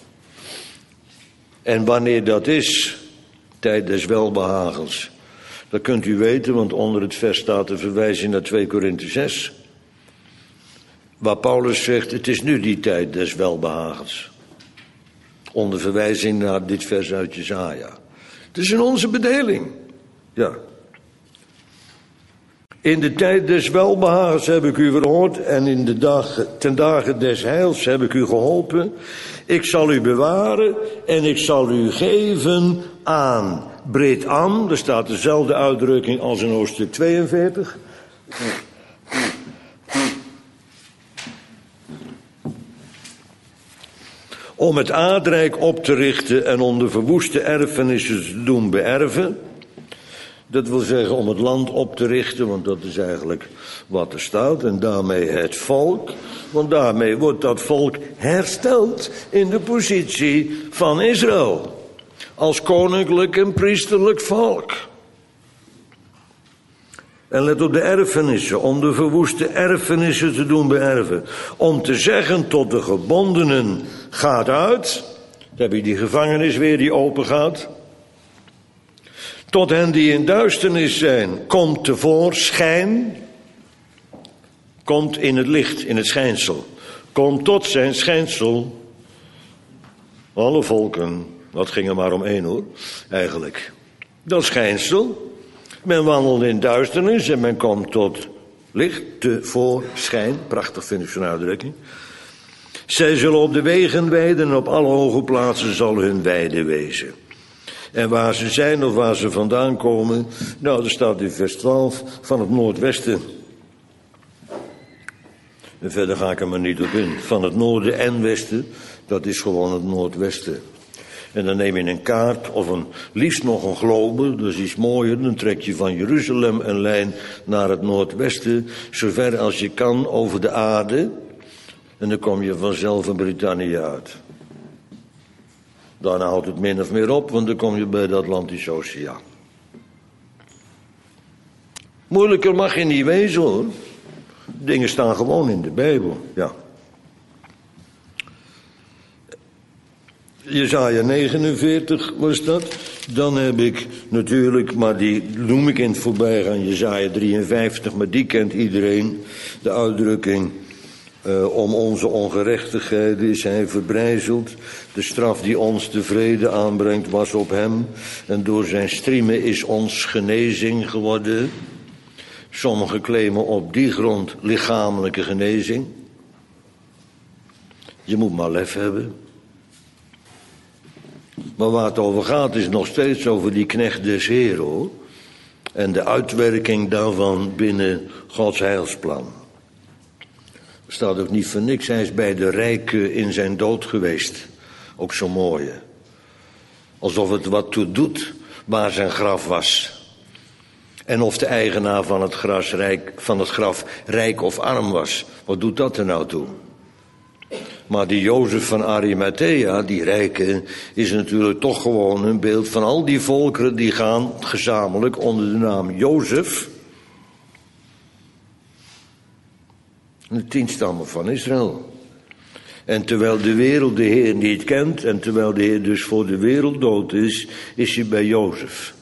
En wanneer dat is, tijd des welbehagens, dat kunt u weten, want onder het vers staat de verwijzing naar twee Korinthe zes. Waar Paulus zegt, het is nu die tijd des welbehagens. Onder verwijzing naar dit vers uit Jesaja. Het is in onze bedeling. Ja. In de tijd des welbehagens heb ik u verhoord en in de dag, ten dagen des heils heb ik u geholpen. Ik zal u bewaren en ik zal u geven aan Brit-Am. Er staat dezelfde uitdrukking als in hoofdstuk tweeënveertig. Om het aardrijk op te richten en om de verwoeste erfenissen te doen beërven. Dat wil zeggen om het land op te richten, want dat is eigenlijk wat er staat. En daarmee het volk, want daarmee wordt dat volk hersteld in de positie van Israël. Als koninklijk en priesterlijk volk. En let op de erfenissen, om de verwoeste erfenissen te doen beërven. Om te zeggen tot de gebondenen, gaat uit. Dan heb je die gevangenis weer die open gaat. Tot hen die in duisternis zijn, komt tevoorschijn. Komt in het licht, in het schijnsel. Komt tot zijn schijnsel. Alle volken, dat ging er maar om één hoor, eigenlijk. Dat schijnsel. Men wandelt in duisternis en men komt tot licht, tevoorschijn. Prachtig vind ik zo'n uitdrukking. Zij zullen op de wegen weiden en op alle hoge plaatsen zal hun weide wezen. En waar ze zijn of waar ze vandaan komen, nou, er staat in vers twaalf van het noordwesten. En verder ga ik er maar niet op in. Van het noorden en westen, dat is gewoon het noordwesten. En dan neem je een kaart of een, liefst nog een globe, dat is iets mooier. Dan trek je van Jeruzalem een lijn naar het noordwesten, zover als je kan over de aarde. En dan kom je vanzelf in Brittannië uit. Dan houdt het min of meer op, want dan kom je bij de Atlantische Oceaan. Moeilijker mag je niet wezen hoor. Dingen staan gewoon in de Bijbel, ja. Jesaja negenenveertig was dat. Dan heb ik natuurlijk, maar die noem ik in het voorbijgaan, Jesaja drieënvijftig, maar die kent iedereen. De uitdrukking, uh, om onze ongerechtigheden is hij verbrijzeld. De straf die ons de vrede aanbrengt was op hem. En door zijn striemen is ons genezing geworden. Sommigen claimen op die grond lichamelijke genezing. Je moet maar lef hebben. Maar waar het over gaat is nog steeds over die knecht des Heeren, hoor. En de uitwerking daarvan binnen Gods heilsplan. Er staat ook niet voor niks, hij is bij de rijke in zijn dood geweest. Ook zo'n mooie. Alsof het wat toe doet waar zijn graf was. En of de eigenaar van het, gras rijk, van het graf rijk of arm was. Wat doet dat er nou toe? Maar die Jozef van Arimathea, die rijke, is natuurlijk toch gewoon een beeld van al die volkeren die gaan gezamenlijk onder de naam Jozef. De tien stammen van Israël. En terwijl de wereld de Heer niet kent en terwijl de Heer dus voor de wereld dood is, is hij bij Jozef.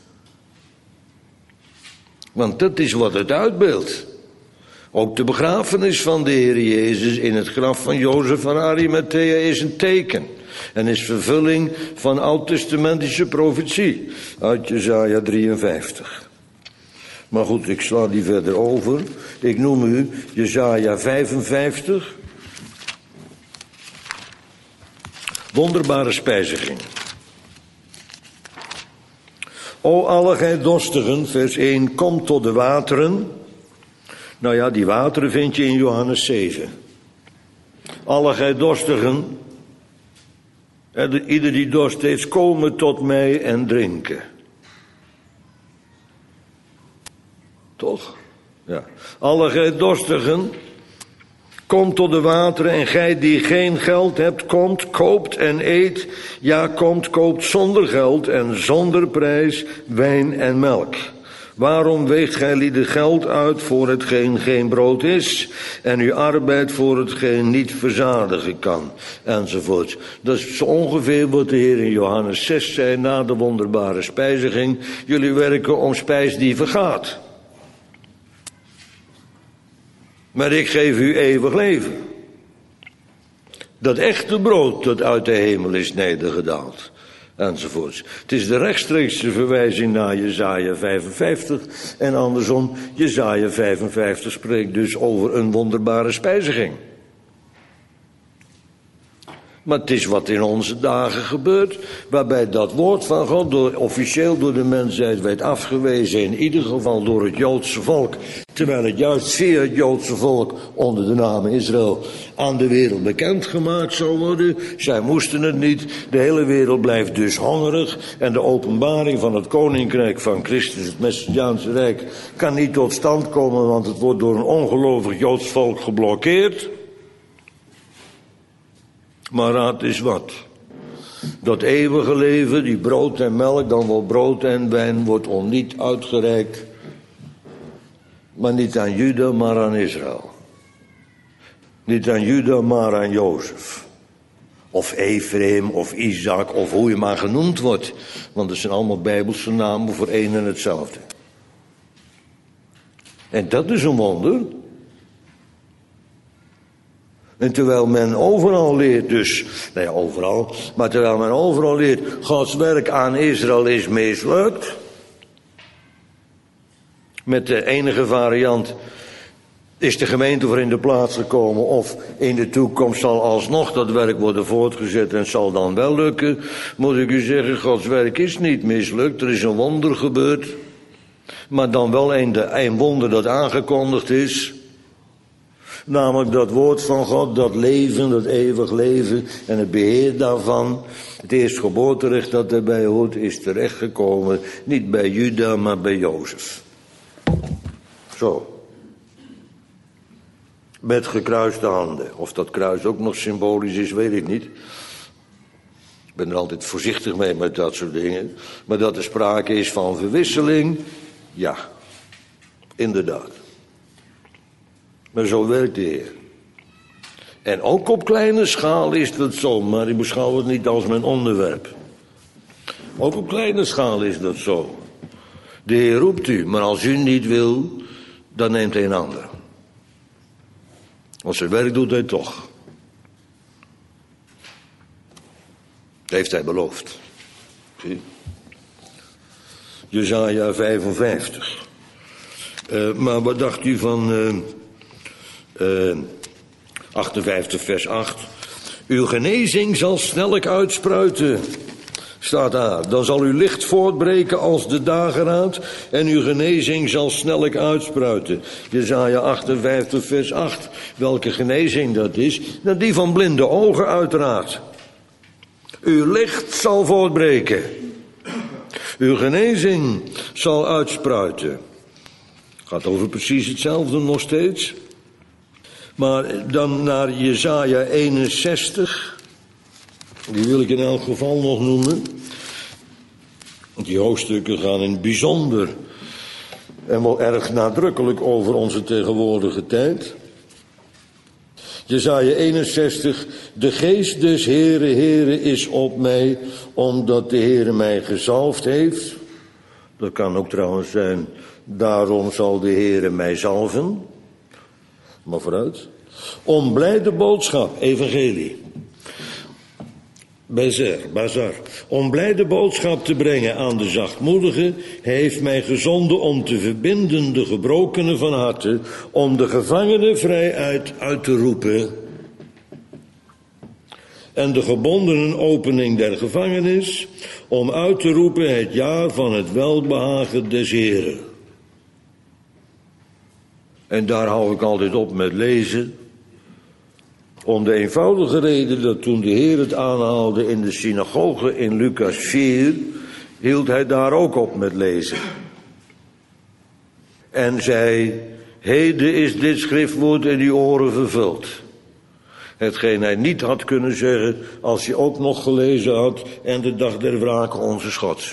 Want dat is wat het uitbeeldt. Ook de begrafenis van de Heer Jezus in het graf van Jozef van Arimathea is een teken. En is vervulling van oud-testamentische profetie uit Jesaja drieënvijftig. Maar goed, ik sla die verder over. Ik noem u Jesaja vijfenvijftig. Wonderbare spijziging. O alle gij dorstigen, vers één, kom tot de wateren. Nou ja, die wateren vind je in Johannes zeven. Alle gij dorstigen, ieder die dorst heeft, komen tot mij en drinken. Toch? Ja. Alle gij dorstigen, komt tot de wateren, en gij die geen geld hebt, komt, koopt en eet. Ja, komt, koopt zonder geld en zonder prijs wijn en melk. Waarom weegt gij lieden geld uit voor hetgeen geen brood is, en uw arbeid voor hetgeen niet verzadigen kan, enzovoort. Dat is zo ongeveer wat de Heer in Johannes zes zei na de wonderbare spijziging. Jullie werken om spijs die vergaat. Maar ik geef u eeuwig leven. Dat echte brood dat uit de hemel is nedergedaald. Enzovoorts. Het is de rechtstreekse verwijzing naar Jesaja vijfenvijftig. En andersom, Jesaja vijfenvijftig spreekt dus over een wonderbare spijziging. Maar het is wat in onze dagen gebeurt, waarbij dat woord van God door, officieel door de mensheid werd afgewezen, in ieder geval door het Joodse volk, terwijl het juist via het Joodse volk onder de naam Israël aan de wereld bekendgemaakt zou worden. Zij moesten het niet, de hele wereld blijft dus hongerig en de openbaring van het koninkrijk van Christus, het Messiaanse Rijk, kan niet tot stand komen, want het wordt door een ongelovig Joods volk geblokkeerd. Maar raad is wat. Dat eeuwige leven, die brood en melk, dan wel brood en wijn, wordt ons niet uitgereikt. Maar niet aan Juda, maar aan Israël. Niet aan Juda, maar aan Jozef. Of Ephraim, of Isaac, of hoe je maar genoemd wordt. Want dat zijn allemaal Bijbelse namen voor één en hetzelfde. En dat is een wonder. En terwijl men overal leert dus, nou ja, overal, maar terwijl men overal leert, Gods werk aan Israël is mislukt. Met de enige variant, is de gemeente voor in de plaats gekomen, of in de toekomst zal alsnog dat werk worden voortgezet en het zal dan wel lukken. Moet ik u zeggen, Gods werk is niet mislukt, er is een wonder gebeurd. Maar dan wel een, de, een wonder dat aangekondigd is. Namelijk dat woord van God, dat leven, dat eeuwig leven en het beheer daarvan. Het eerstgeboorterecht dat erbij hoort is terechtgekomen. Niet bij Juda, maar bij Jozef. Zo. Met gekruiste handen. Of dat kruis ook nog symbolisch is, weet ik niet. Ik ben er altijd voorzichtig mee met dat soort dingen. Maar dat er sprake is van verwisseling, ja, inderdaad. Maar zo werkt de Heer. En ook op kleine schaal is dat zo, maar ik beschouw het niet als mijn onderwerp. Ook op kleine schaal is dat zo. De Heer roept u, maar als u niet wil, dan neemt hij een ander. Want zijn werk doet hij toch. Dat heeft hij beloofd. Zie? Jesaja vijfenvijftig. Uh, maar wat dacht u van uh, uh, achtenvijftig vers acht? Uw genezing zal snellijk uitspruiten, staat daar. Dan zal uw licht voortbreken als de dageraad en uw genezing zal snellijk uitspruiten. Jesaja achtenvijftig vers acht. Welke genezing dat is? Nou, die van blinde ogen uiteraard. Uw licht zal voortbreken. Uw genezing zal uitspruiten. Gaat over precies hetzelfde nog steeds. Maar dan naar Jesaja eenenzestig. Die wil ik in elk geval nog noemen. Want die hoofdstukken gaan in het bijzonder en wel erg nadrukkelijk over onze tegenwoordige tijd. Jesaja eenenzestig. De geest des Heere, Heere is op mij, omdat de Heere mij gezalfd heeft. Dat kan ook trouwens zijn, daarom zal de Heere mij zalven. Maar vooruit. Om blijde boodschap, evangelie. Bezer, bazar. Om blijde boodschap te brengen aan de zachtmoedigen. Hij heeft mij gezonden om te verbinden de gebrokenen van harte. Om de gevangenen vrij uit, uit te roepen. En de gebondenen opening der gevangenis. Om uit te roepen het jaar van het welbehagen des Heren. En daar hou ik altijd op met lezen. Om de eenvoudige reden dat toen de Heer het aanhaalde in de synagoge in Lucas vier, hield hij daar ook op met lezen. En zei, heden is dit schriftwoord in die oren vervuld. Hetgeen hij niet had kunnen zeggen als hij ook nog gelezen had en de dag der wrake onze Gods.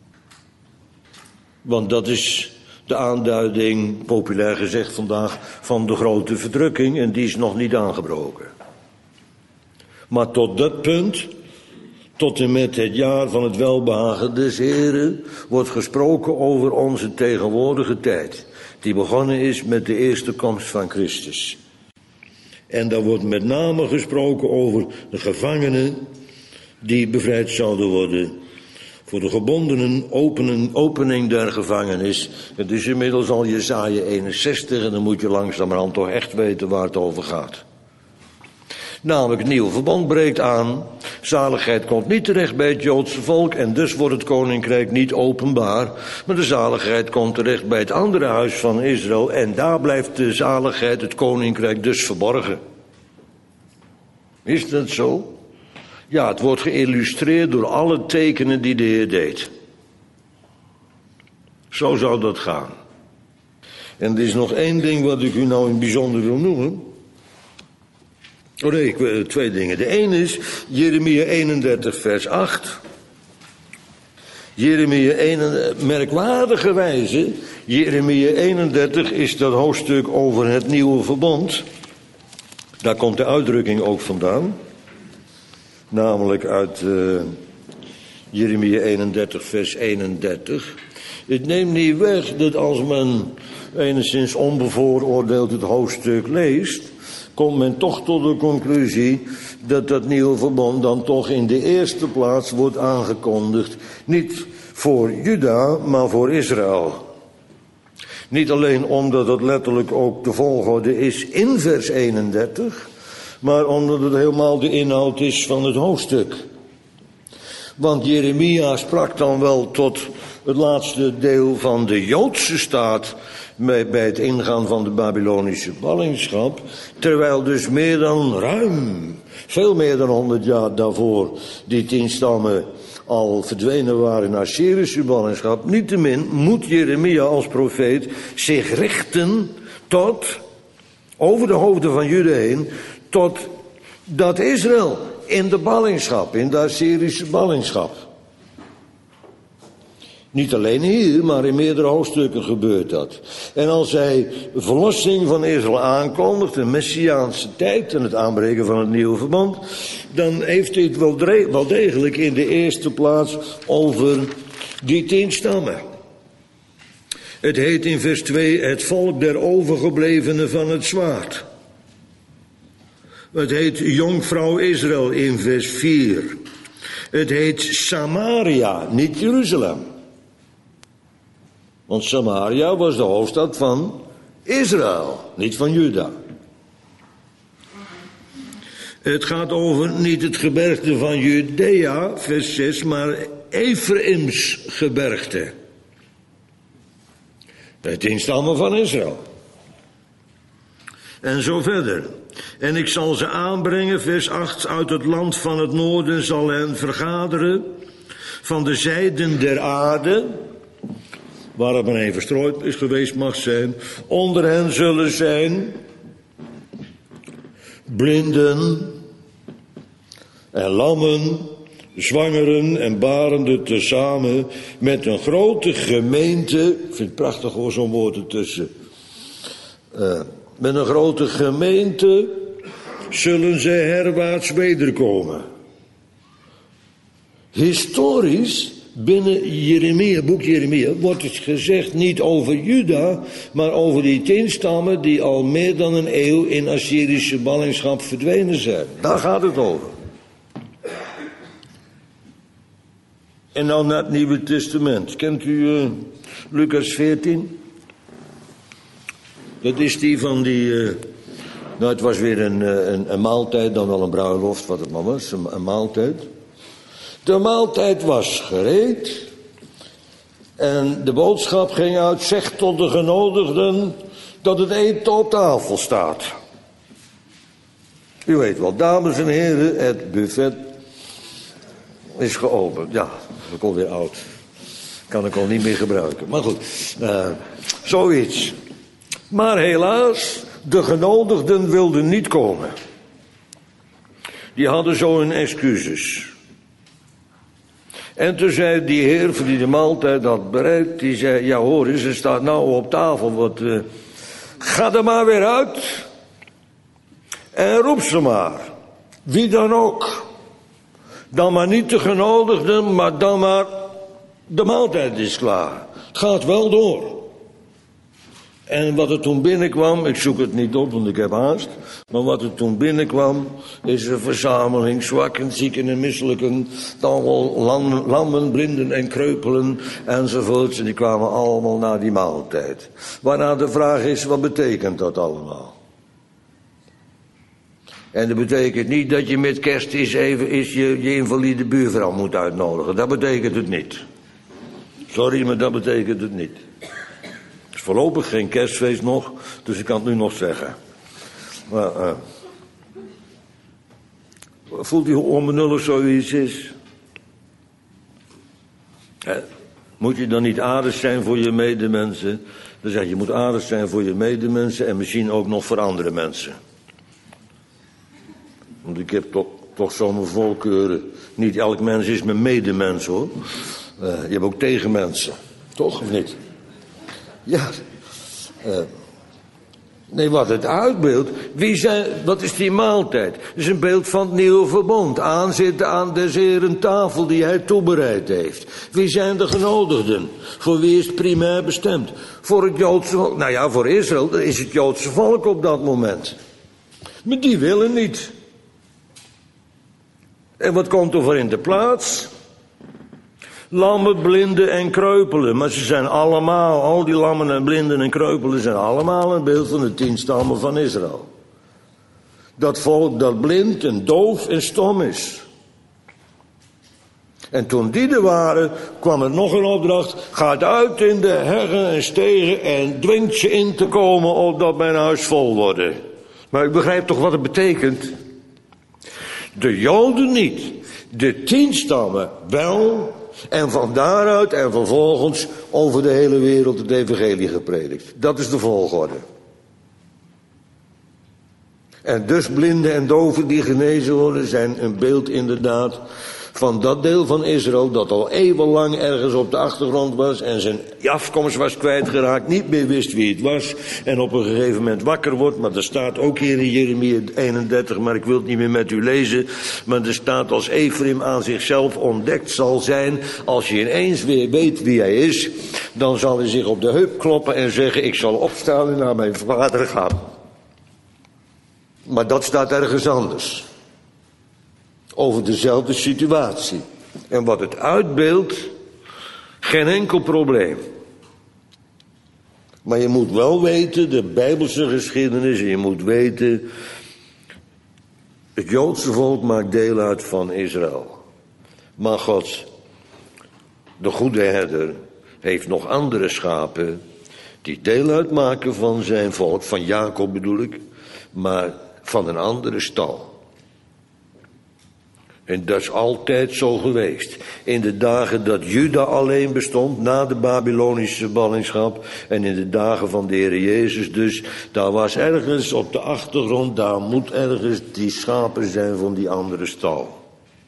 Want dat is de aanduiding, populair gezegd vandaag, van de grote verdrukking en die is nog niet aangebroken. Maar tot dat punt, tot en met het jaar van het welbehagen des Heren, wordt gesproken over onze tegenwoordige tijd, die begonnen is met de eerste komst van Christus. En daar wordt met name gesproken over de gevangenen die bevrijd zouden worden. Voor de gebondenen openen, opening der gevangenis. Het is inmiddels al Jesaja eenenzestig en dan moet je langzamerhand toch echt weten waar het over gaat. Namelijk het nieuwe verbond breekt aan. Zaligheid komt niet terecht bij het Joodse volk en dus wordt het koninkrijk niet openbaar. Maar de zaligheid komt terecht bij het andere huis van Israël en daar blijft de zaligheid, het koninkrijk, dus verborgen. Is dat zo? Ja, het wordt geïllustreerd door alle tekenen die de Heer deed. Zo zou dat gaan. En er is nog één ding wat ik u nou in het bijzonder wil noemen. Oh nee, ik, twee dingen. De ene is Jeremia eenendertig vers acht. Jeremia eenendertig, merkwaardige wijze, Jeremia eenendertig is dat hoofdstuk over het nieuwe verbond. Daar komt de uitdrukking ook vandaan. Namelijk uit uh, Jeremia eenendertig vers eenendertig. Het neemt niet weg dat als men enigszins onbevooroordeeld het hoofdstuk leest, komt men toch tot de conclusie dat dat nieuwe verbond dan toch in de eerste plaats wordt aangekondigd. Niet voor Juda, maar voor Israël. Niet alleen omdat het letterlijk ook de volgorde is in vers eenendertig, maar omdat het helemaal de inhoud is van het hoofdstuk. Want Jeremia sprak dan wel tot het laatste deel van de Joodse staat bij het ingaan van de Babylonische ballingschap, terwijl dus meer dan ruim, veel meer dan honderd jaar daarvoor, die tien stammen al verdwenen waren in Assyrische ballingschap. Niettemin moet Jeremia als profeet zich richten tot, over de hoofden van Juda heen, tot dat Israël in de ballingschap, in de Assyrische ballingschap. Niet alleen hier, maar in meerdere hoofdstukken gebeurt dat. En als hij de verlossing van Israël aankondigt, de Messiaanse tijd en het aanbreken van het nieuwe verbond, dan heeft hij het wel, dre- wel degelijk in de eerste plaats over die tien stammen. Het heet in vers twee het volk der overgeblevenen van het zwaard. Het heet jonkvrouw Israël in vers vier. Het heet Samaria, niet Jeruzalem. Want Samaria was de hoofdstad van Israël, niet van Juda. Het gaat over niet het gebergte van Judea, vers zes, maar Efraims gebergte. De tien stammen van Israël. En zo verder. En ik zal ze aanbrengen, vers acht, uit het land van het noorden zal hen vergaderen, van de zijden der aarde, waarop men heen verstrooid is geweest mag zijn. Onder hen zullen zijn blinden en lammen, zwangeren en barenden tezamen, met een grote gemeente. Ik vind het prachtig hoor, zo'n woord ertussen. Uh, met een grote gemeente zullen ze herwaarts wederkomen. Historisch, binnen Jeremia, boek Jeremia, wordt het gezegd niet over Juda, maar over die tien stammen die al meer dan een eeuw in Assyrische ballingschap verdwenen zijn. Daar gaat het over. En dan naar het Nieuwe Testament. Kent u uh, Lucas veertien? Dat is die van die, uh, nou het was weer een, een, een maaltijd, dan wel een bruiloft, wat het maar was, een, een maaltijd. De maaltijd was gereed en de boodschap ging uit, zeg tot de genodigden dat het eten op tafel staat. U weet wel, dames en heren, het buffet is geopend. Ja, ik ben alweer oud. Kan ik al niet meer gebruiken. Maar goed, uh, zoiets. Maar helaas, de genodigden wilden niet komen. Die hadden zo hun excuses. En toen zei die heer die de maaltijd had bereid, die zei, ja hoor eens, er staat nou op tafel wat, uh, ga er maar weer uit en roep ze maar, wie dan ook. Dan maar niet de genodigden, maar dan maar, de maaltijd is klaar. Het gaat wel door. En wat er toen binnenkwam, ik zoek het niet op, want ik heb haast. Maar wat er toen binnenkwam, is een verzameling zwakken, zieken en misselijken. Dan wel lam, lammen, blinden en kreupelen enzovoorts. En die kwamen allemaal naar die maaltijd. Waarna de vraag is, wat betekent dat allemaal? En dat betekent niet dat je met kerst eens even is je, je invalide buurvrouw moet uitnodigen. Dat betekent het niet. Sorry, maar dat betekent het niet. Het is voorlopig geen kerstfeest nog, dus ik kan het nu nog zeggen. Maar, uh, voelt u hoe onbenullig zoiets is? He, moet je dan niet aardig zijn voor je medemensen? Dan zeg je, je moet aardig zijn voor je medemensen en misschien ook nog voor andere mensen. Want ik heb toch, toch zo'n voorkeuren. Niet elk mens is mijn medemens hoor. Uh, je hebt ook tegenmensen. Toch of niet? Ja. Uh, nee, wat het uitbeeldt. Wie zijn, wat is die maaltijd? Het is een beeld van het nieuwe verbond. Aanzitten aan des Heren tafel die hij toebereid heeft. Wie zijn de genodigden? Voor wie is het primair bestemd? Voor het Joodse volk. Nou ja, voor Israël is het Joodse volk op dat moment. Maar die willen niet. En wat komt er voor in de plaats? Lammen, blinden en kreupelen. Maar ze zijn allemaal, al die lammen en blinden en kreupelen zijn allemaal een beeld van de tien stammen van Israël. Dat volk dat blind en doof en stom is. En toen die er waren, kwam er nog een opdracht. Gaat uit in de heggen en stegen en dwingt ze in te komen opdat mijn huis vol wordt. Maar u begrijpt toch wat het betekent? De Joden niet. De tien stammen wel. En van daaruit en vervolgens over de hele wereld het evangelie gepredikt. Dat is de volgorde. En dus blinden en doven die genezen worden zijn een beeld inderdaad van dat deel van Israël dat al eeuwenlang ergens op de achtergrond was en zijn afkomst was kwijtgeraakt, niet meer wist wie het was en op een gegeven moment wakker wordt. Maar er staat ook hier in Jeremia eenendertig, maar ik wil het niet meer met u lezen, maar er staat als Ephraim aan zichzelf ontdekt zal zijn, als je ineens weer weet wie hij is, dan zal hij zich op de heup kloppen en zeggen, ik zal opstaan en naar mijn vader gaan. Maar dat staat ergens anders. Over dezelfde situatie. En wat het uitbeeldt, geen enkel probleem. Maar je moet wel weten, de Bijbelse geschiedenis, en je moet weten, het Joodse volk maakt deel uit van Israël. Maar God, de goede herder, heeft nog andere schapen die deel uitmaken van zijn volk, van Jacob bedoel ik, maar van een andere stal. En dat is altijd zo geweest. In de dagen dat Juda alleen bestond, na de Babylonische ballingschap, en in de dagen van de Heer Jezus dus, daar was ergens op de achtergrond, daar moet ergens die schapen zijn van die andere stal.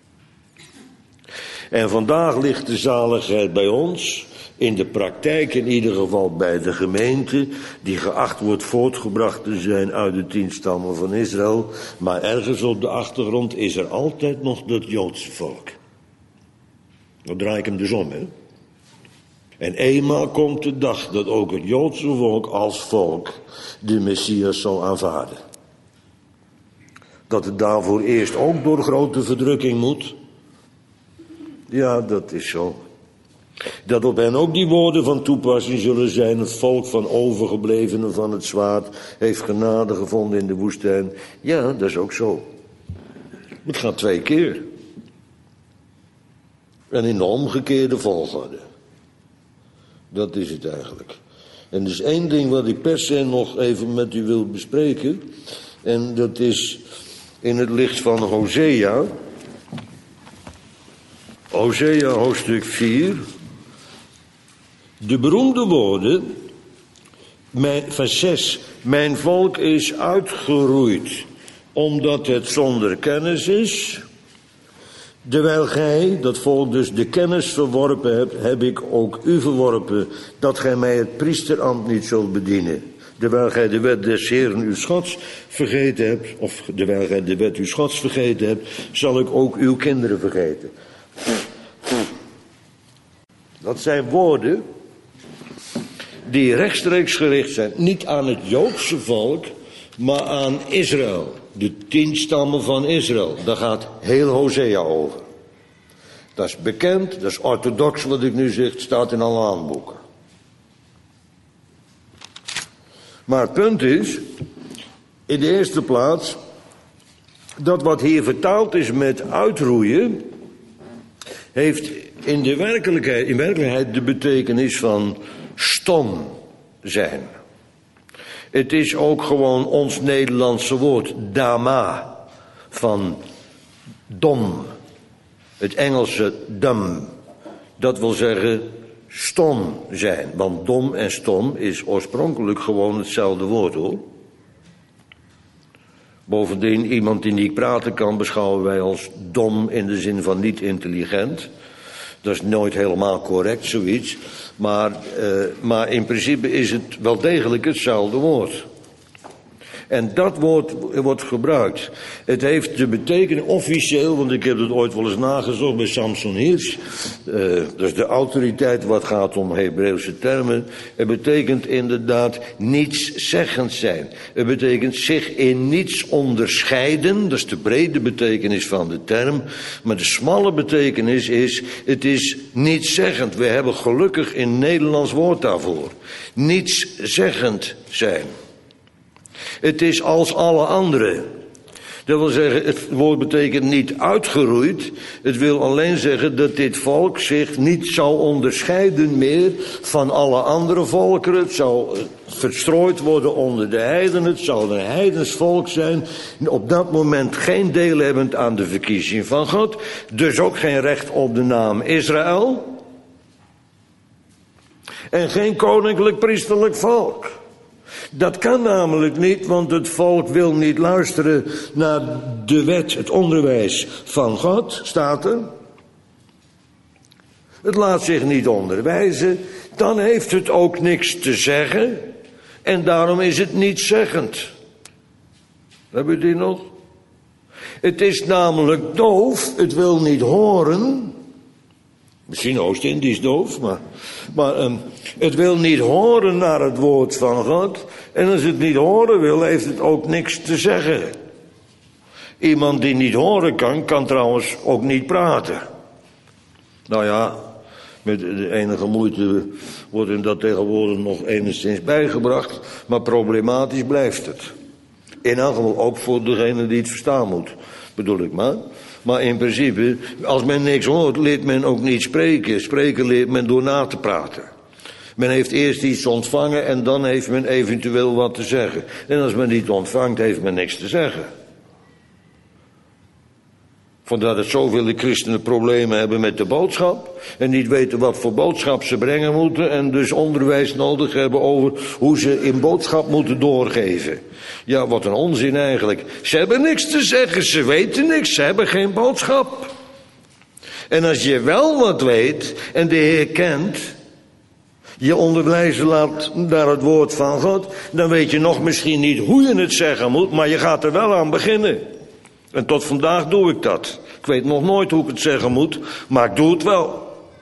En vandaag ligt de zaligheid bij ons, in de praktijk in ieder geval bij de gemeente, die geacht wordt voortgebracht te zijn uit de tien stammen van Israël, maar ergens op de achtergrond is er altijd nog dat Joodse volk. Dan draai ik hem dus om, hè. En eenmaal komt de dag dat ook het Joodse volk als volk de Messias zal aanvaarden. Dat het daarvoor eerst ook door grote verdrukking moet. Ja, dat is zo. Dat op hen ook die woorden van toepassing zullen zijn. Het volk van overgeblevenen van het zwaard heeft genade gevonden in de woestijn. Ja, dat is ook zo. Het gaat twee keer. En in de omgekeerde volgorde. Dat is het eigenlijk. En er is één ding wat ik per se nog even met u wil bespreken. En dat is in het licht van Hosea. Hosea hoofdstuk vier. De beroemde woorden mijn, vers zes. Mijn volk is uitgeroeid, omdat het zonder kennis is. Terwijl gij, dat volk dus, de kennis verworpen hebt, heb ik ook u verworpen, dat gij mij het priesterambt niet zult bedienen. Terwijl gij de wet des Heeren uw Gods vergeten hebt, of terwijl gij de wet uw Gods vergeten hebt, zal ik ook uw kinderen vergeten. Dat zijn woorden die rechtstreeks gericht zijn, niet aan het Joodse volk, maar aan Israël. De tien stammen van Israël. Daar gaat heel Hosea over. Dat is bekend, dat is orthodox wat ik nu zeg, het staat in alle handboeken. Maar het punt is, in de eerste plaats, dat wat hier vertaald is met uitroeien, heeft in de werkelijkheid, in werkelijkheid de betekenis van stom zijn. Het is ook gewoon ons Nederlandse woord, dama, van dom. Het Engelse dumb. Dat wil zeggen stom zijn. Want dom en stom is oorspronkelijk gewoon hetzelfde woord, hoor. Bovendien, iemand die niet praten kan, beschouwen wij als dom in de zin van niet intelligent. Dat is nooit helemaal correct, zoiets. Maar, uh, maar in principe is het wel degelijk hetzelfde woord. En dat woord wordt gebruikt. Het heeft de betekenis officieel, want ik heb het ooit wel eens nagezocht bij Samson Hirsch. Uh, dat is de autoriteit wat gaat om Hebreeuwse termen. Het betekent inderdaad nietszeggend zijn. Het betekent zich in niets onderscheiden. Dat is de brede betekenis van de term. Maar de smalle betekenis is, het is nietszeggend. We hebben gelukkig een Nederlands woord daarvoor. Nietszeggend zijn. Het is als alle anderen. Dat wil zeggen, het woord betekent niet uitgeroeid. Het wil alleen zeggen dat dit volk zich niet zou onderscheiden meer van alle andere volkeren. Het zou verstrooid worden onder de heidenen. Het zou een heidens volk zijn. Op dat moment geen deel hebbend aan de verkiezing van God. Dus ook geen recht op de naam Israël. En geen koninklijk priesterlijk volk. Dat kan namelijk niet, want het volk wil niet luisteren naar de wet, het onderwijs van God, staat er. Het laat zich niet onderwijzen, dan heeft het ook niks te zeggen en daarom is het nietszeggend. Heb je die nog? Het is namelijk doof, het wil niet horen. Misschien Oost-Indisch doof, maar, maar um, het wil niet horen naar het woord van God. En als het niet horen wil, heeft het ook niks te zeggen. Iemand die niet horen kan, kan trouwens ook niet praten. Nou ja, met de enige moeite wordt hem dat tegenwoordig nog enigszins bijgebracht. Maar problematisch blijft het. In elk geval ook voor degene die het verstaan moet, bedoel ik maar. Maar in principe, als men niks hoort, leert men ook niet spreken. Spreken leert men door na te praten. Men heeft eerst iets ontvangen en dan heeft men eventueel wat te zeggen. En als men niet ontvangt, heeft men niks te zeggen. Vandaar dat zoveel christenen problemen hebben met de boodschap. En niet weten wat voor boodschap ze brengen moeten. En dus onderwijs nodig hebben over hoe ze in boodschap moeten doorgeven. Ja, wat een onzin eigenlijk. Ze hebben niks te zeggen, ze weten niks, ze hebben geen boodschap. En als je wel wat weet en de Heer kent, je onderwijzen laat naar het woord van God, dan weet je nog misschien niet hoe je het zeggen moet, maar je gaat er wel aan beginnen. En tot vandaag doe ik dat. Ik weet nog nooit hoe ik het zeggen moet, maar ik doe het wel.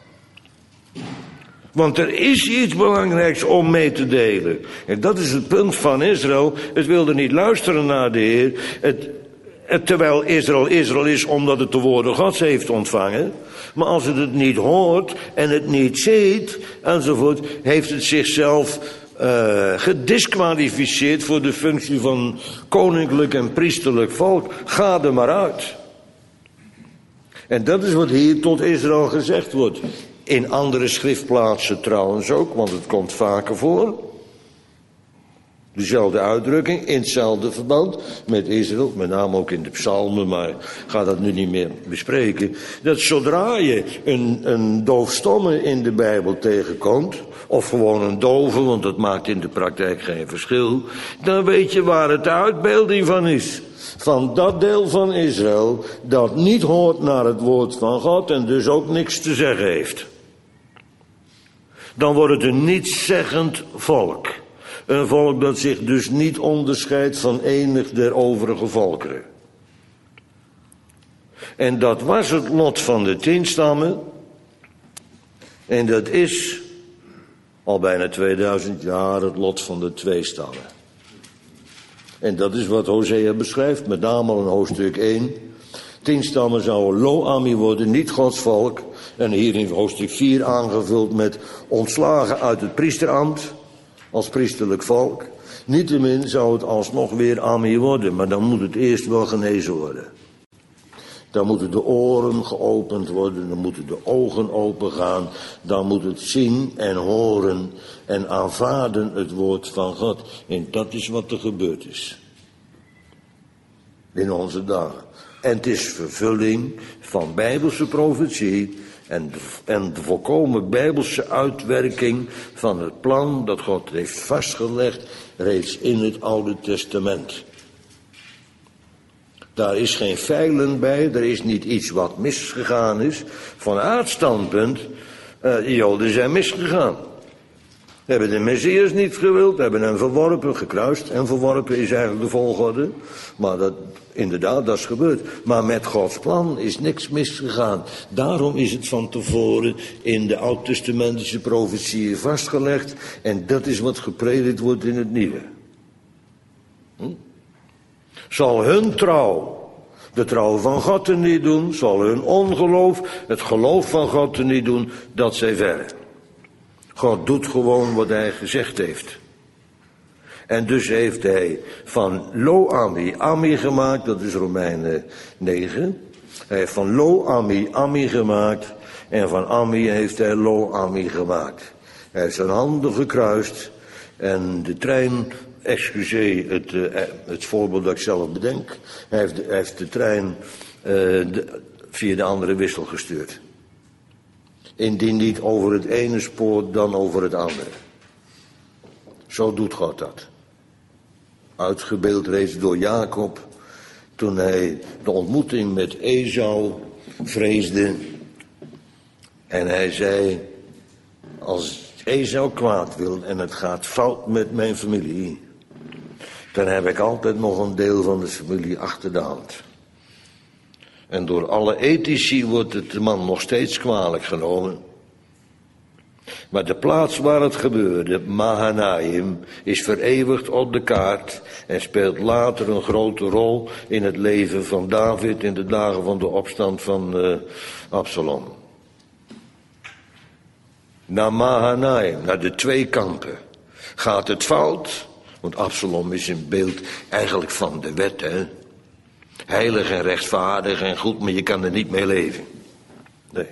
Want er is iets belangrijks om mee te delen. En dat is het punt van Israël. Het wilde niet luisteren naar de Heer. Het, het, terwijl Israël Israël is omdat het de woorden Gods heeft ontvangen. Maar als het het niet hoort en het niet ziet enzovoort, heeft het zichzelf uh, gedisqualificeerd voor de functie van koninklijk en priesterlijk volk. Ga er maar uit. En dat is wat hier tot Israël gezegd wordt. In andere schriftplaatsen trouwens ook, want het komt vaker voor. Dezelfde uitdrukking, in hetzelfde verband met Israël, met name ook in de psalmen, maar ik ga dat nu niet meer bespreken. Dat zodra je een, een doofstomme in de Bijbel tegenkomt, of gewoon een dove, want dat maakt in de praktijk geen verschil, dan weet je waar het de uitbeelding van is. Van dat deel van Israël dat niet hoort naar het woord van God en dus ook niks te zeggen heeft. Dan wordt het een nietszeggend volk. Een volk dat zich dus niet onderscheidt van enig der overige volkeren. En dat was het lot van de tien stammen. En dat is al bijna tweeduizend jaar het lot van de twee stammen. En dat is wat Hosea beschrijft, met name al in hoofdstuk één. Tien stammen zouden Lo-Ammi worden, niet Gods volk. En hier in hoofdstuk vier aangevuld met ontslagen uit het priesterambt. Als priesterlijk volk. Niettemin zou het alsnog weer Ammi worden, maar dan moet het eerst wel genezen worden. Dan moeten de oren geopend worden, dan moeten de ogen opengaan, dan moet het zien en horen en aanvaarden het woord van God. En dat is wat er gebeurd is. In onze dagen. En het is vervulling van bijbelse profetie en de, en de volkomen bijbelse uitwerking van het plan dat God heeft vastgelegd reeds in het Oude Testament. Daar is geen feilen bij, er is niet iets wat misgegaan is. Van aardstandpunt, uh, de Joden zijn misgegaan. Hebben de Messias niet gewild, hebben hem verworpen, gekruist. En verworpen is eigenlijk de volgorde. Maar dat, inderdaad, dat is gebeurd. Maar met Gods plan is niks misgegaan. Daarom is het van tevoren in de oud-testamentische profetieën vastgelegd. En dat is wat gepredikt wordt in het Nieuwe. Hm? Zal hun trouw de trouw van God er niet doen, zal hun ongeloof het geloof van God er niet doen, dat zij verre. God doet gewoon wat hij gezegd heeft. En dus heeft hij van Lo-Ammi Ammi gemaakt, dat is Romeinen negen. Hij heeft van Lo-Ammi Ammi gemaakt en van Ammi heeft hij Lo-Ammi gemaakt. Hij heeft zijn handen gekruist en de trein, excuseer het, uh, het voorbeeld dat ik zelf bedenk, hij heeft de, hij heeft de trein uh, de, via de andere wissel gestuurd. Indien niet over het ene spoor, dan over het andere. Zo doet God dat. Uitgebeeld reeds door Jacob, toen hij de ontmoeting met Esau vreesde. En hij zei, als Esau kwaad wil en het gaat fout met mijn familie, dan heb ik altijd nog een deel van de familie achter de hand. En door alle ethici wordt het de man nog steeds kwalijk genomen. Maar de plaats waar het gebeurde, Mahanaim, is vereeuwigd op de kaart en speelt later een grote rol in het leven van David in de dagen van de opstand van uh, Absalom. Naar Mahanaim, naar de twee kampen, gaat het fout, want Absalom is een beeld eigenlijk van de wet, hè. Heilig en rechtvaardig en goed, maar je kan er niet mee leven. Nee.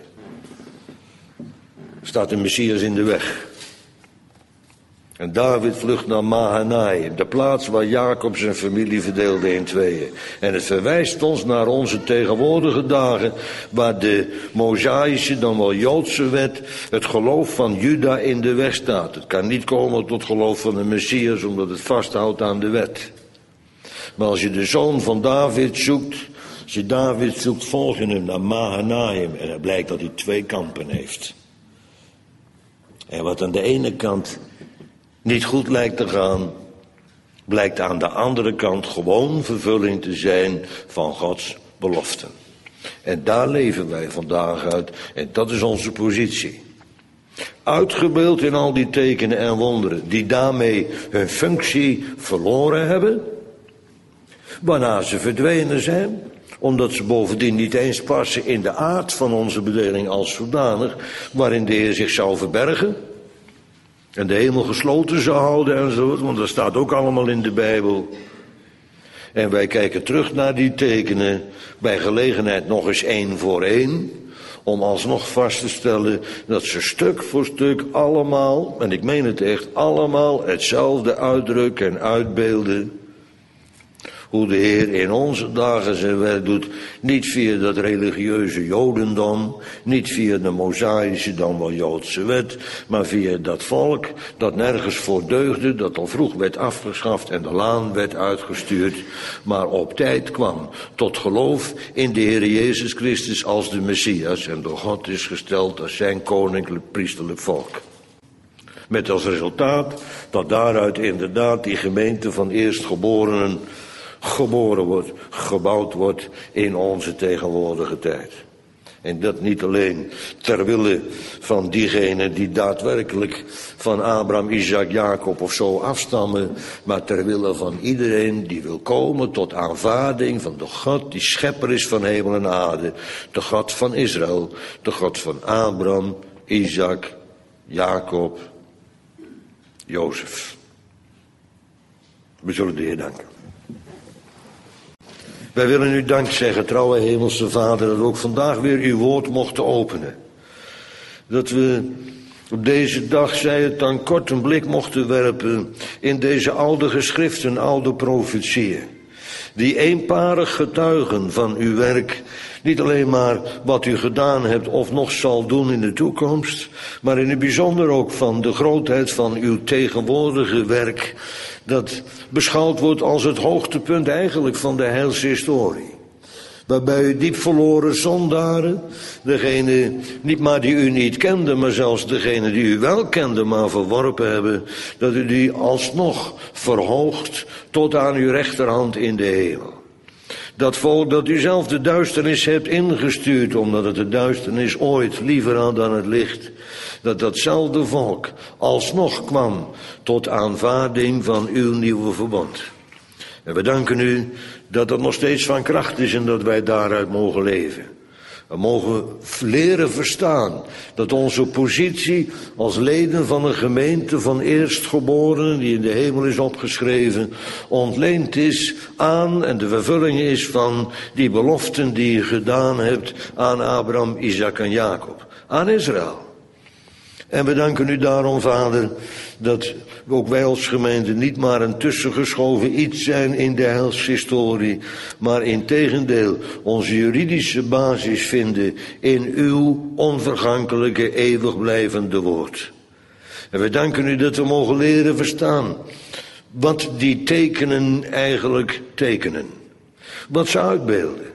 Staat de Messias in de weg. En David vlucht naar Mahanaim, de plaats waar Jacob zijn familie verdeelde in tweeën. En het verwijst ons naar onze tegenwoordige dagen, waar de Mosaïsche, dan wel Joodse wet, het geloof van Juda in de weg staat. Het kan niet komen tot geloof van de Messias, omdat het vasthoudt aan de wet. Maar als je de zoon van David zoekt, als je David zoekt, volg je hem naar Mahanaim. En het blijkt dat hij twee kampen heeft. En wat aan de ene kant niet goed lijkt te gaan, blijkt aan de andere kant gewoon vervulling te zijn van Gods beloften. En daar leven wij vandaag uit. En dat is onze positie. Uitgebeeld in al die tekenen en wonderen, die daarmee hun functie verloren hebben, waarna ze verdwenen zijn, omdat ze bovendien niet eens passen in de aard van onze bedeling als zodanig, waarin de Heer zich zou verbergen en de hemel gesloten zou houden enzovoort, want dat staat ook allemaal in de Bijbel. En wij kijken terug naar die tekenen, bij gelegenheid nog eens één voor één, om alsnog vast te stellen dat ze stuk voor stuk allemaal, en ik meen het echt, allemaal hetzelfde uitdrukken en uitbeelden. Hoe de Heer in onze dagen zijn werk doet, niet via dat religieuze Jodendom, niet via de Mosaïsche dan wel Joodse wet, maar via dat volk dat nergens voor deugde, dat al vroeg werd afgeschaft en de laan werd uitgestuurd, maar op tijd kwam tot geloof in de Heer Jezus Christus als de Messias en door God is gesteld als zijn koninklijk priesterlijk volk. Met als resultaat dat daaruit inderdaad die gemeente van eerstgeborenen geboren wordt, gebouwd wordt in onze tegenwoordige tijd. En dat niet alleen ter wille van diegenen die daadwerkelijk van Abraham, Isaac, Jacob of zo afstammen, maar ter wille van iedereen die wil komen tot aanvaarding van de God die schepper is van hemel en aarde, de God van Israël, de God van Abraham, Isaac, Jacob, Jozef. We zullen de Heer danken. Wij willen u dank zeggen, trouwe hemelse Vader, dat we ook vandaag weer uw woord mochten openen. Dat we op deze dag, zij het dan kort een blik mochten werpen in deze oude geschriften, oude profetieën. Die eenparig getuigen van uw werk, niet alleen maar wat u gedaan hebt of nog zal doen in de toekomst, maar in het bijzonder ook van de grootheid van uw tegenwoordige werk, dat beschouwd wordt als het hoogtepunt eigenlijk van de heilshistorie. Waarbij u diep verloren zondaren, degene niet maar die u niet kende, maar zelfs degene die u wel kende, maar verworpen hebben, dat u die alsnog verhoogt tot aan uw rechterhand in de hemel. Dat volk dat u zelf de duisternis hebt ingestuurd, omdat het de duisternis ooit liever had dan het licht, dat datzelfde volk alsnog kwam tot aanvaarding van uw nieuwe verbond. En we danken u dat dat nog steeds van kracht is en dat wij daaruit mogen leven. We mogen leren verstaan dat onze positie als leden van een gemeente van eerstgeborenen die in de hemel is opgeschreven, ontleend is aan en de vervulling is van die beloften die u gedaan hebt aan Abraham, Isaac en Jacob, aan Israël. En we danken u daarom, Vader, dat ook wij als gemeente niet maar een tussengeschoven iets zijn in de heilshistorie, maar integendeel onze juridische basis vinden in uw onvergankelijke, eeuwig blijvende woord. En we danken u dat we mogen leren verstaan wat die tekenen eigenlijk tekenen, wat ze uitbeelden.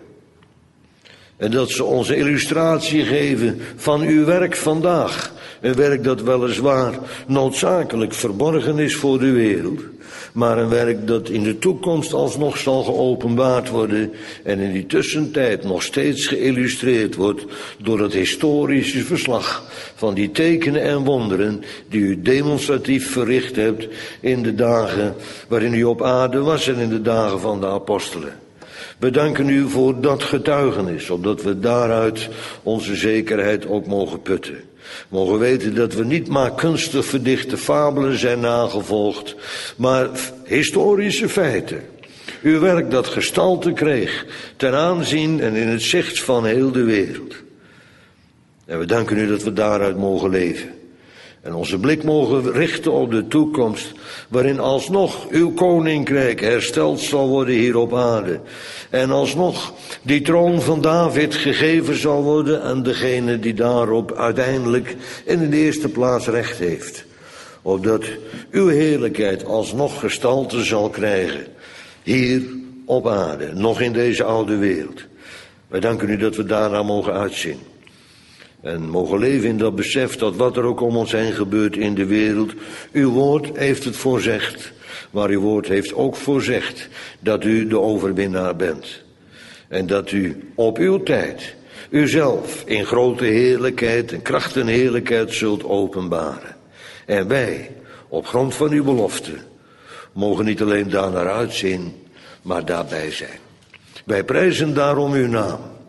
En dat ze ons illustratie geven van uw werk vandaag. Een werk dat weliswaar noodzakelijk verborgen is voor de wereld, maar een werk dat in de toekomst alsnog zal geopenbaard worden en in die tussentijd nog steeds geïllustreerd wordt door het historische verslag van die tekenen en wonderen die u demonstratief verricht hebt in de dagen waarin u op aarde was en in de dagen van de apostelen. We danken u voor dat getuigenis, opdat we daaruit onze zekerheid ook mogen putten. Mogen weten dat we niet maar kunstig verdichte fabelen zijn nagevolgd, maar historische feiten. Uw werk dat gestalte kreeg ten aanzien en in het zicht van heel de wereld. En we danken u dat we daaruit mogen leven. En onze blik mogen richten op de toekomst, waarin alsnog uw koninkrijk hersteld zal worden hier op aarde. En alsnog die troon van David gegeven zal worden aan degene die daarop uiteindelijk en in de eerste plaats recht heeft. Opdat uw heerlijkheid alsnog gestalte zal krijgen, hier op aarde, nog in deze oude wereld. Wij danken u dat we daarna mogen uitzien. En mogen leven in dat besef dat wat er ook om ons heen gebeurt in de wereld, uw woord heeft het voorzegd. Maar uw woord heeft ook voorzegd dat u de overwinnaar bent. En dat u op uw tijd uzelf in grote heerlijkheid en kracht en heerlijkheid zult openbaren. En wij, op grond van uw belofte, mogen niet alleen daar naar uitzien, maar daarbij zijn. Wij prijzen daarom uw naam.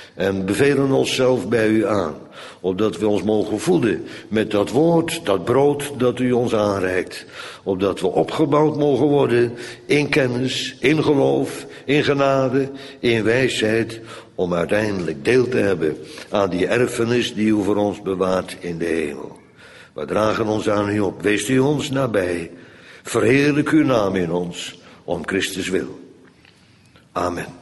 En bevelen onszelf bij u aan, opdat we ons mogen voeden met dat woord, dat brood dat u ons aanreikt. Opdat we opgebouwd mogen worden in kennis, in geloof, in genade, in wijsheid, om uiteindelijk deel te hebben aan die erfenis die u voor ons bewaart in de hemel. We dragen ons aan u op, wees u ons nabij, verheerlijk uw naam in ons, om Christus wil. Amen.